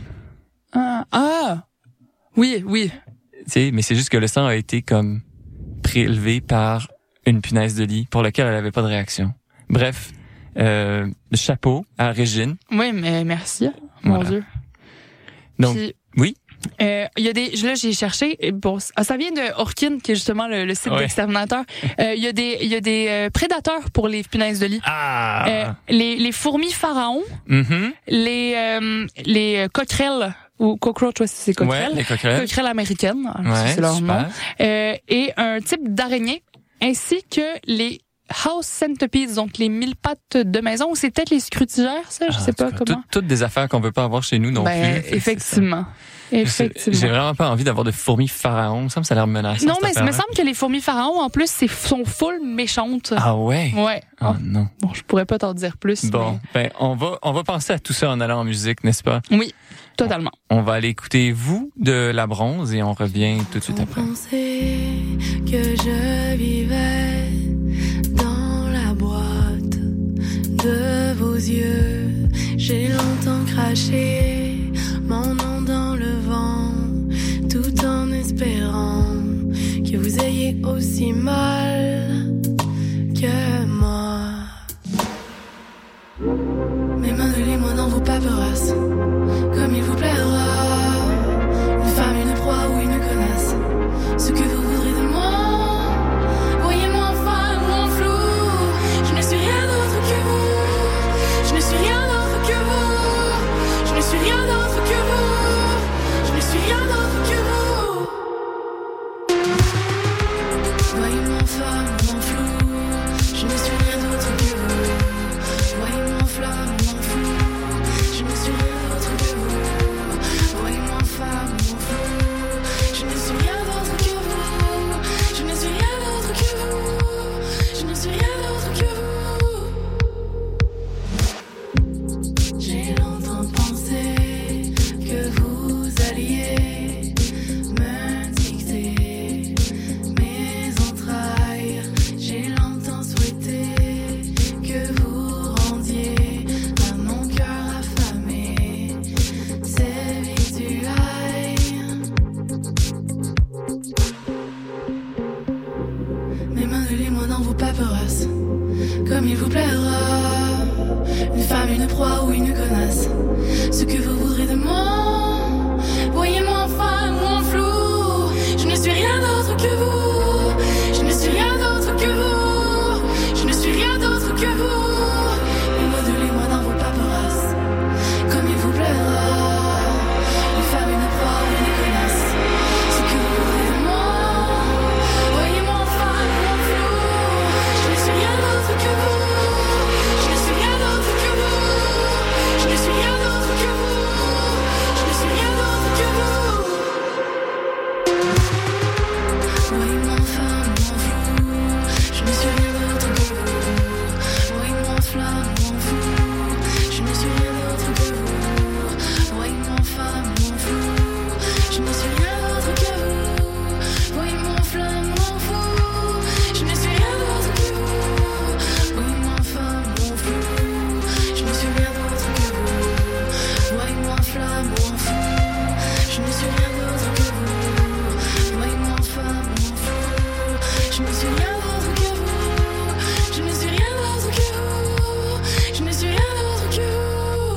Ah, ah. Oui, oui. Tu sais, mais c'est juste que le sang a été comme prélevé par une punaise de lit pour laquelle elle avait pas de réaction. Bref, euh, chapeau à Régine. Oui, mais merci. Mon Voilà. Dieu. Donc, Puis, oui. Euh, il y a des, là j'ai cherché, et bon, ah, ça vient de Orkin qui est justement le, le site Ouais. d'exterminateur. Euh, il y a des, il y a des euh, prédateurs pour les punaises de lit. Ah! Euh, les, les fourmis pharaons, Mhm. les, euh, les coquerelles ou cockroach, ouais, c'est coquerelles. Ouais, les coquerelles. Coquerelles américaines, Ouais, c'est leur super. nom. Euh, et un type d'araignée, ainsi que les house centipedes, donc les mille pattes de maison, ou c'est peut-être les scrutigères, ça, je Ah, sais en tout pas cas, comment. tout- Toutes des affaires qu'on veut pas avoir chez nous non ben, plus. Fait que effectivement. c'est ça. Effectivement. J'ai vraiment pas envie d'avoir de fourmis pharaons. Il me semble que ça a l'air menaçant. Non, cette mais il me affaire-là. semble que les fourmis pharaons, en plus, c'est, sont full méchantes. Ah ouais? Ouais. Oh non. Bon, je pourrais pas t'en dire plus. Bon, ben on va on va penser à tout ça en allant en musique, n'est-ce pas? mais- Oui, totalement. On va aller écouter Vous de La Bronze et on revient tout de suite On après. pensait que je vivais dans la boîte de vos yeux. J'ai longtemps craché mon nom dans le vent, tout en espérant que vous ayez aussi mal que moi. Mes mains de limoine dans vos paperasses, comme il vous plaira. Une femme, une proie ou une connasse, ce que vous voudrez de moi. Voyez-moi en femme ou en flou. Je ne suis rien d'autre que vous. Je ne suis rien d'autre que vous. Je ne suis rien d'autre que vous. Je ne suis rien d'autre que vous. Voyez-moi en femme ou en flou. Je ne suis rien d'autre que vous. Voyez-moi en flamme ou en flou. Je ne suis rien d'autre que vous. Voyez-moi en femme ou en flou. Je ne suis rien d'autre que vous. Je ne suis rien d'autre que vous. Je ne suis rien d'autre que vous. J'ai longtemps pensé que vous alliez me dicter mes entrailles. J'ai longtemps souhaité que vous rendiez à mon cœur affamé ses victuailles. Mes mains de limoine dans vos paperasses, comme il vous plaira. Une femme, une proie ou une connasse, ce que vous voudrez de moi. Voyez-moi en femme ou en flou. Je ne suis rien d'autre que vous. Je ne suis rien d'autre que vous. Je ne suis rien d'autre que vous. Mes mots de limoine dans vos paperasses, comme il vous plaira. Une femme, une proie ou une connasse, ce que vous voudrez de moi. Voyez-moi en femme ou en flou. Je ne suis rien d'autre que vous. Je ne suis rien d'autre que vous. Je ne suis rien d'autre que vous. Je ne suis rien d'autre que vous. Voyez-moi en femme ou en flou. Je ne suis rien d'autre que vous. Voyez-moi en flamme ou en flou. Je ne suis rien d'autre que vous. Voyez-moi en femme ou en flou. Je ne suis rien d'autre que vous. Voyez-moi en flamme ou en flou. Je ne suis rien d'autre que vous. Voyez-moi en femme ou en flou. Je ne suis rien d'autre que vous. Voyez-moi en flamme ou en flou. Je ne suis rien d'autre que vous. Voyez-moi en femme ou en flou. Je ne suis rien d'autre que vous. Je ne suis rien d'autre que vous. Je ne suis rien d'autre que vous.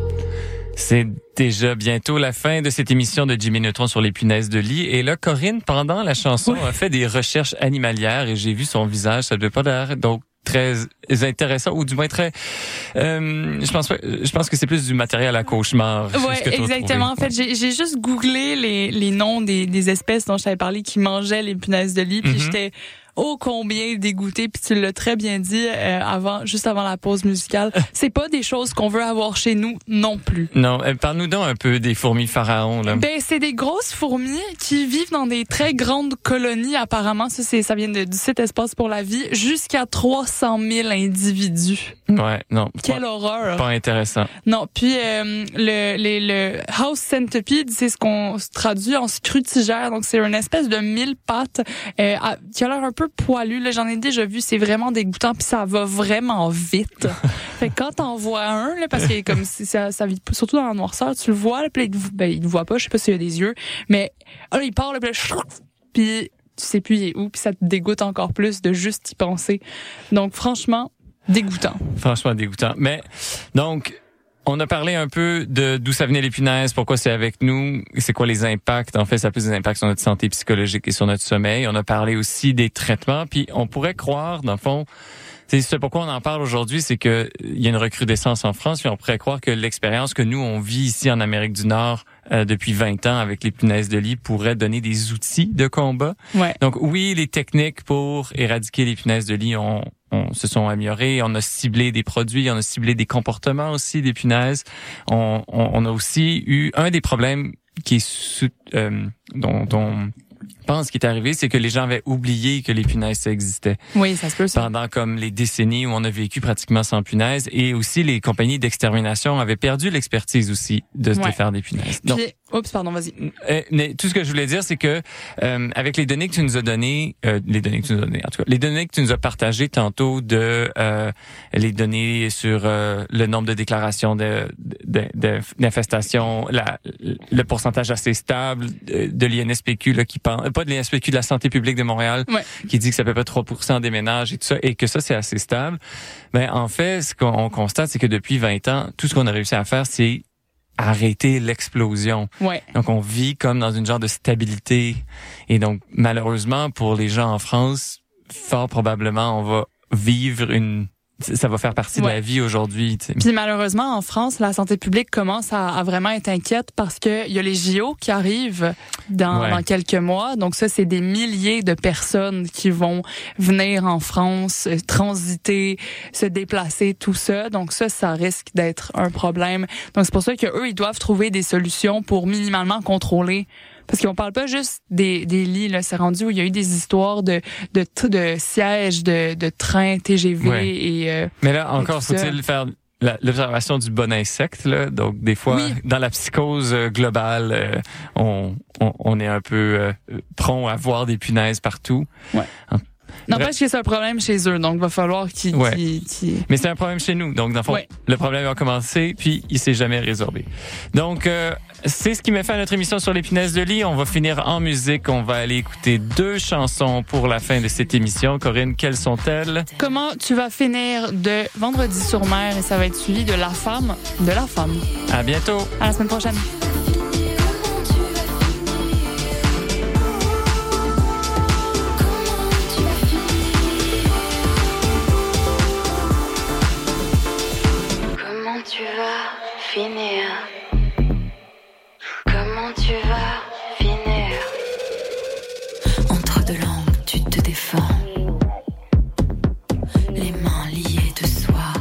C'est déjà bientôt la fin de cette émission de Jimmy Neutron sur les punaises de lit. Et là, Corinne, pendant la chanson, a fait des recherches animalières et j'ai vu son visage. Ça ne devait pas l'air donc très intéressant ou du moins très. Euh, je pense pas. Je pense que c'est plus du matériel à cauchemar. c'est Ouais, ce que t'as exactement. trouvé. En fait, j'ai, j'ai juste googlé les, les noms des, des espèces dont je t'avais parlé qui mangeaient les punaises de lit, puis Mhm. j'étais ô combien dégoûtée, puis tu l'as très bien dit euh, avant, juste avant la pause musicale. C'est pas des choses qu'on veut avoir chez nous non plus. Non, euh, parle-nous donc un peu des fourmis pharaons là. Ben, c'est des grosses fourmis qui vivent dans des très grandes colonies, apparemment. Ça, c'est, ça vient de, du site Espace pour la vie. Jusqu'à trois cent mille individus. Ouais, non. Quelle pas, horreur. pas intéressant. Non, puis euh, le, les, le house centipede, c'est ce qu'on se traduit en scrutigère. Donc, c'est une espèce de mille pattes euh, à- qui a l'air un peu poilu. Là, j'en ai déjà vu, c'est vraiment dégoûtant, puis ça va vraiment vite. Fait que quand t'en vois un, là, parce que comme si ça, ça vit surtout dans la noirceur, tu le vois, là, puis là, il, te- ben, il te voit pas, je sais pas s'il a des yeux, mais là, il part, là, puis, là, puis tu sais plus il est où, puis ça te dégoûte encore plus de juste y penser. Donc, franchement, dégoûtant. Franchement dégoûtant. Mais donc, on a parlé un peu de d'où ça venait les punaises, pourquoi c'est avec nous, c'est quoi les impacts. En fait, ça a plus des impacts sur notre santé psychologique et sur notre sommeil. On a parlé aussi des traitements, puis on pourrait croire, dans le fond, c'est ce pourquoi on en parle aujourd'hui, c'est que il y a une recrudescence en France, puis on pourrait croire que l'expérience que nous on vit ici en Amérique du Nord euh, depuis vingt ans avec les punaises de lit pourrait donner des outils de combat. Ouais. Donc oui, les techniques pour éradiquer les punaises de lit ont On se sont améliorés, on a ciblé des produits, on a ciblé des comportements aussi des punaises. On, on, on a aussi eu un des problèmes qui est sous, euh, dont, dont je pense qui est arrivé, c'est que les gens avaient oublié que les punaises ça existait. Oui, ça se peut. Ça. Pendant comme les décennies où on a vécu pratiquement sans punaises, et aussi les compagnies d'extermination avaient perdu l'expertise aussi de se Ouais. défaire des punaises. Donc, Puis, oups, pardon, vas-y. euh, mais tout ce que je voulais dire, c'est que euh, avec les données que tu nous as données, euh, les données que tu nous as données, en tout cas, les données que tu nous as partagées tantôt de euh, les données sur euh, le nombre de déclarations de, de, de, d'infestations, la, le pourcentage assez stable de, de l'I N S P Q là qui pense, pas de l'I N S P Q de la santé publique de Montréal, Ouais. qui dit que c'est à peu près trois pour cent des ménages et tout ça, et que ça c'est assez stable. Ben en fait, ce qu'on constate, c'est que depuis vingt ans, tout ce qu'on a réussi à faire, c'est arrêter l'explosion. Ouais. Donc, on vit comme dans une genre de stabilité. Et donc, malheureusement, pour les gens en France, fort probablement, on va vivre une... Ça va faire partie Ouais. de la vie aujourd'hui. Tu sais. Puis malheureusement, en France, la santé publique commence à, à vraiment être inquiète parce que il y a les J O qui arrivent dans, Ouais. dans quelques mois. Donc ça, c'est des milliers de personnes qui vont venir en France, euh, transiter, se déplacer, tout ça. Donc ça, ça risque d'être un problème. Donc c'est pour ça qu'eux, ils doivent trouver des solutions pour minimalement contrôler. Parce qu'on parle pas juste des, des lits, là. C'est rendu où il y a eu des histoires de, de, de sièges, de, de trains T G V Ouais. et, euh, Mais là, encore tout ça. faut-il faire la- l'observation du bon insecte. Là. Donc, des fois, Oui. dans la psychose euh, globale, euh, on, on, on est un peu euh, prompt à voir des punaises partout. n'empêche que c'est un problème chez eux, donc il va falloir qu'ils... Ouais. qu'ils- qu'ils- Mais c'est un problème chez nous. Donc, dans le fond, Ouais. le problème a commencé, puis il s'est jamais résorbé. Donc, euh, c'est ce qui met fin à notre émission sur les punaises de lit. On va finir en musique. On va aller écouter deux chansons pour la fin de cette émission. Corinne, quelles sont-elles? Comment tu vas finir de Vendredi sur mer et ça va être suivi de La Femme de La Femme. À bientôt! À la semaine prochaine. Comment tu vas finir? Comment tu vas finir? Entre deux langues, tu te défends. Les mains liées de soi.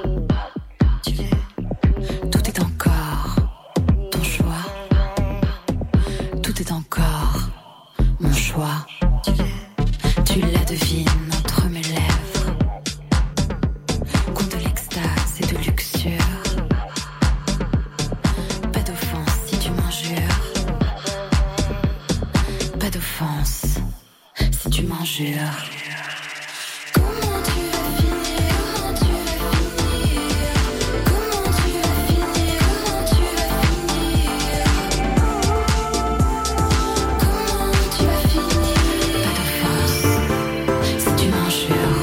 Tout est encore ton choix. Tout est encore mon choix. Tu la devines entre mes lèvres. Goût de l'extase et de luxure. Pas d'offense si tu m'injures. Pas d'offense si tu m'injures. Comment tu vas finir? Comment tu vas finir? Comment tu vas finir? Comment tu vas finir? Comment tu vas finir? Pas d'offense si tu m'injures.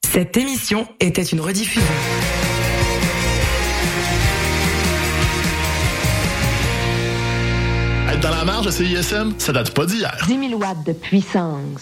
Cette émission était une rediffusion. Être dans la marge de C I S M, ça date pas d'hier. dix mille watts de puissance.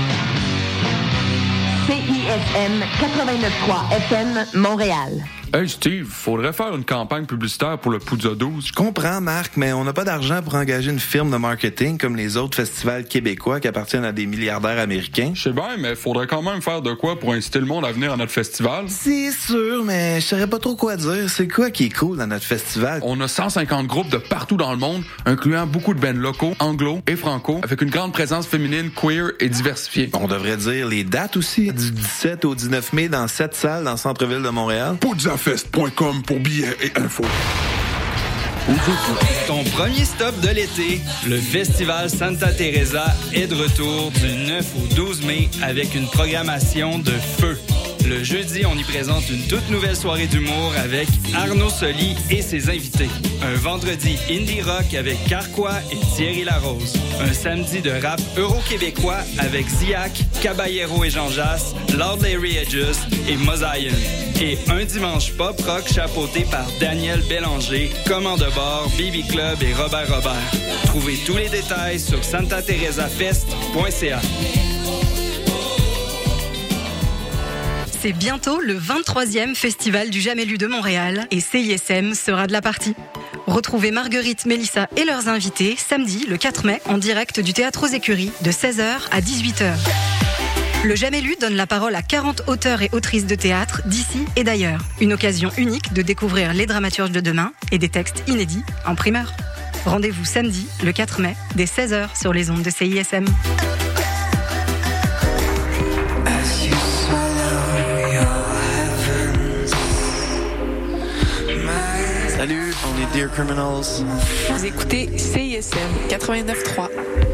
C I S M quatre-vingt-neuf virgule trois F M Montréal. Hey Steve, faudrait faire une campagne publicitaire pour le Poudza douze. Je comprends, Marc, mais on n'a pas d'argent pour engager une firme de marketing comme les autres festivals québécois qui appartiennent à des milliardaires américains. Je sais bien, mais faudrait quand même faire de quoi pour inciter le monde à venir à notre festival. C'est sûr, mais je saurais pas trop quoi dire. C'est quoi qui est cool dans notre festival? On a cent cinquante groupes de partout dans le monde, incluant beaucoup de bands locaux, anglo et franco, avec une grande présence féminine, queer et diversifiée. On devrait dire les dates aussi. Du dix-sept au dix-neuf mai dans sept salles dans le centre-ville de Montréal. Poudzafest point com pour billets et infos. Ton premier stop de l'été, le Festival Santa Teresa est de retour du neuf au douze mai avec une programmation de feu. Le jeudi, on y présente une toute nouvelle soirée d'humour avec Arnaud Soli et ses invités. Un vendredi indie rock avec Carquois et Thierry Larose. Un samedi de rap euro-québécois avec Ziak, Caballero et Jean Jass, Lord Larry Edges et Mosaïen. Et un dimanche pop-rock chapeauté par Daniel Bélanger, Commande de bord, B B Club et Robert Robert. Trouvez tous les détails sur santa teresa fest point c a. C'est bientôt le vingt-troisième Festival du Jamais Lu de Montréal et C I S M sera de la partie. Retrouvez Marguerite, Mélissa et leurs invités samedi le quatre mai en direct du Théâtre aux Écuries de seize heures à dix-huit heures. Le Jamais Lu donne la parole à quarante auteurs et autrices de théâtre d'ici et d'ailleurs. Une occasion unique de découvrir les dramaturges de demain et des textes inédits en primeur. Rendez-vous samedi le quatre mai dès seize heures sur les ondes de C I S M. Salut, on est Dear Criminals. Vous écoutez C I S M quatre-vingt-neuf trois.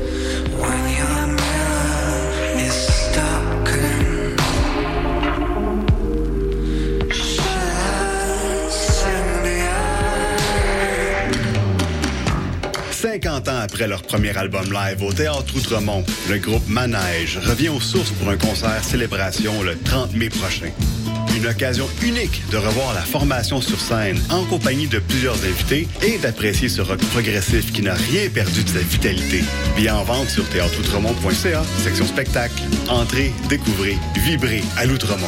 cinquante ans après leur premier album live au Théâtre Outremont, le groupe Manège revient aux sources pour un concert célébration le trente mai prochain. Une occasion unique de revoir la formation sur scène en compagnie de plusieurs invités et d'apprécier ce rock progressif qui n'a rien perdu de sa vitalité. Billets en vente sur théâtre outremont point c a, section spectacle. Entrez, découvrez, vibrez à l'Outremont.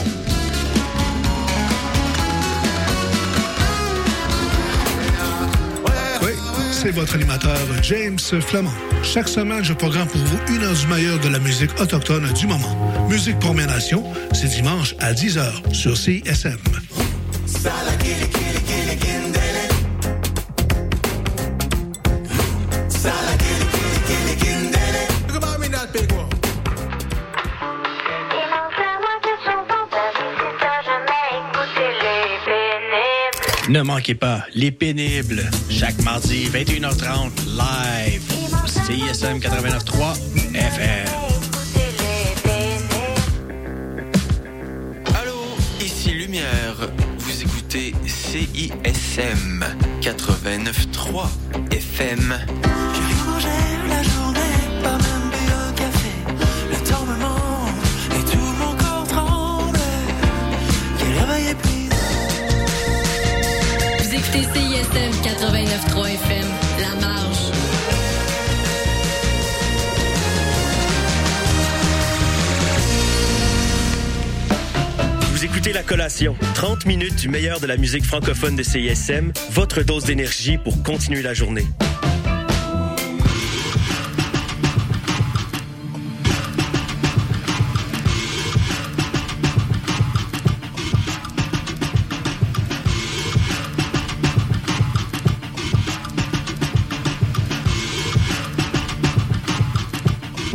C'est votre animateur James Flamand. Chaque semaine, je programme pour vous une heure du meilleur de la musique autochtone du moment. Musique pour mes nations, c'est dimanche à dix heures sur C I S M. Ne manquez pas Les Pénibles, chaque mardi vingt et une heures trente, live, C I S M quatre-vingt-neuf trois F M. Allô, ici Lumière. Vous écoutez C I S M quatre-vingt-neuf trois F M. J'ai rien mangé la journée, pas même bu un café. Le temps me manque et tout mon corps tremble. Quel réveil épuisé. Écoutez C I S M quatre-vingt-neuf trois F M, La Marge. Vous écoutez La Collation, trente minutes du meilleur de la musique francophone de C I S M, votre dose d'énergie pour continuer la journée.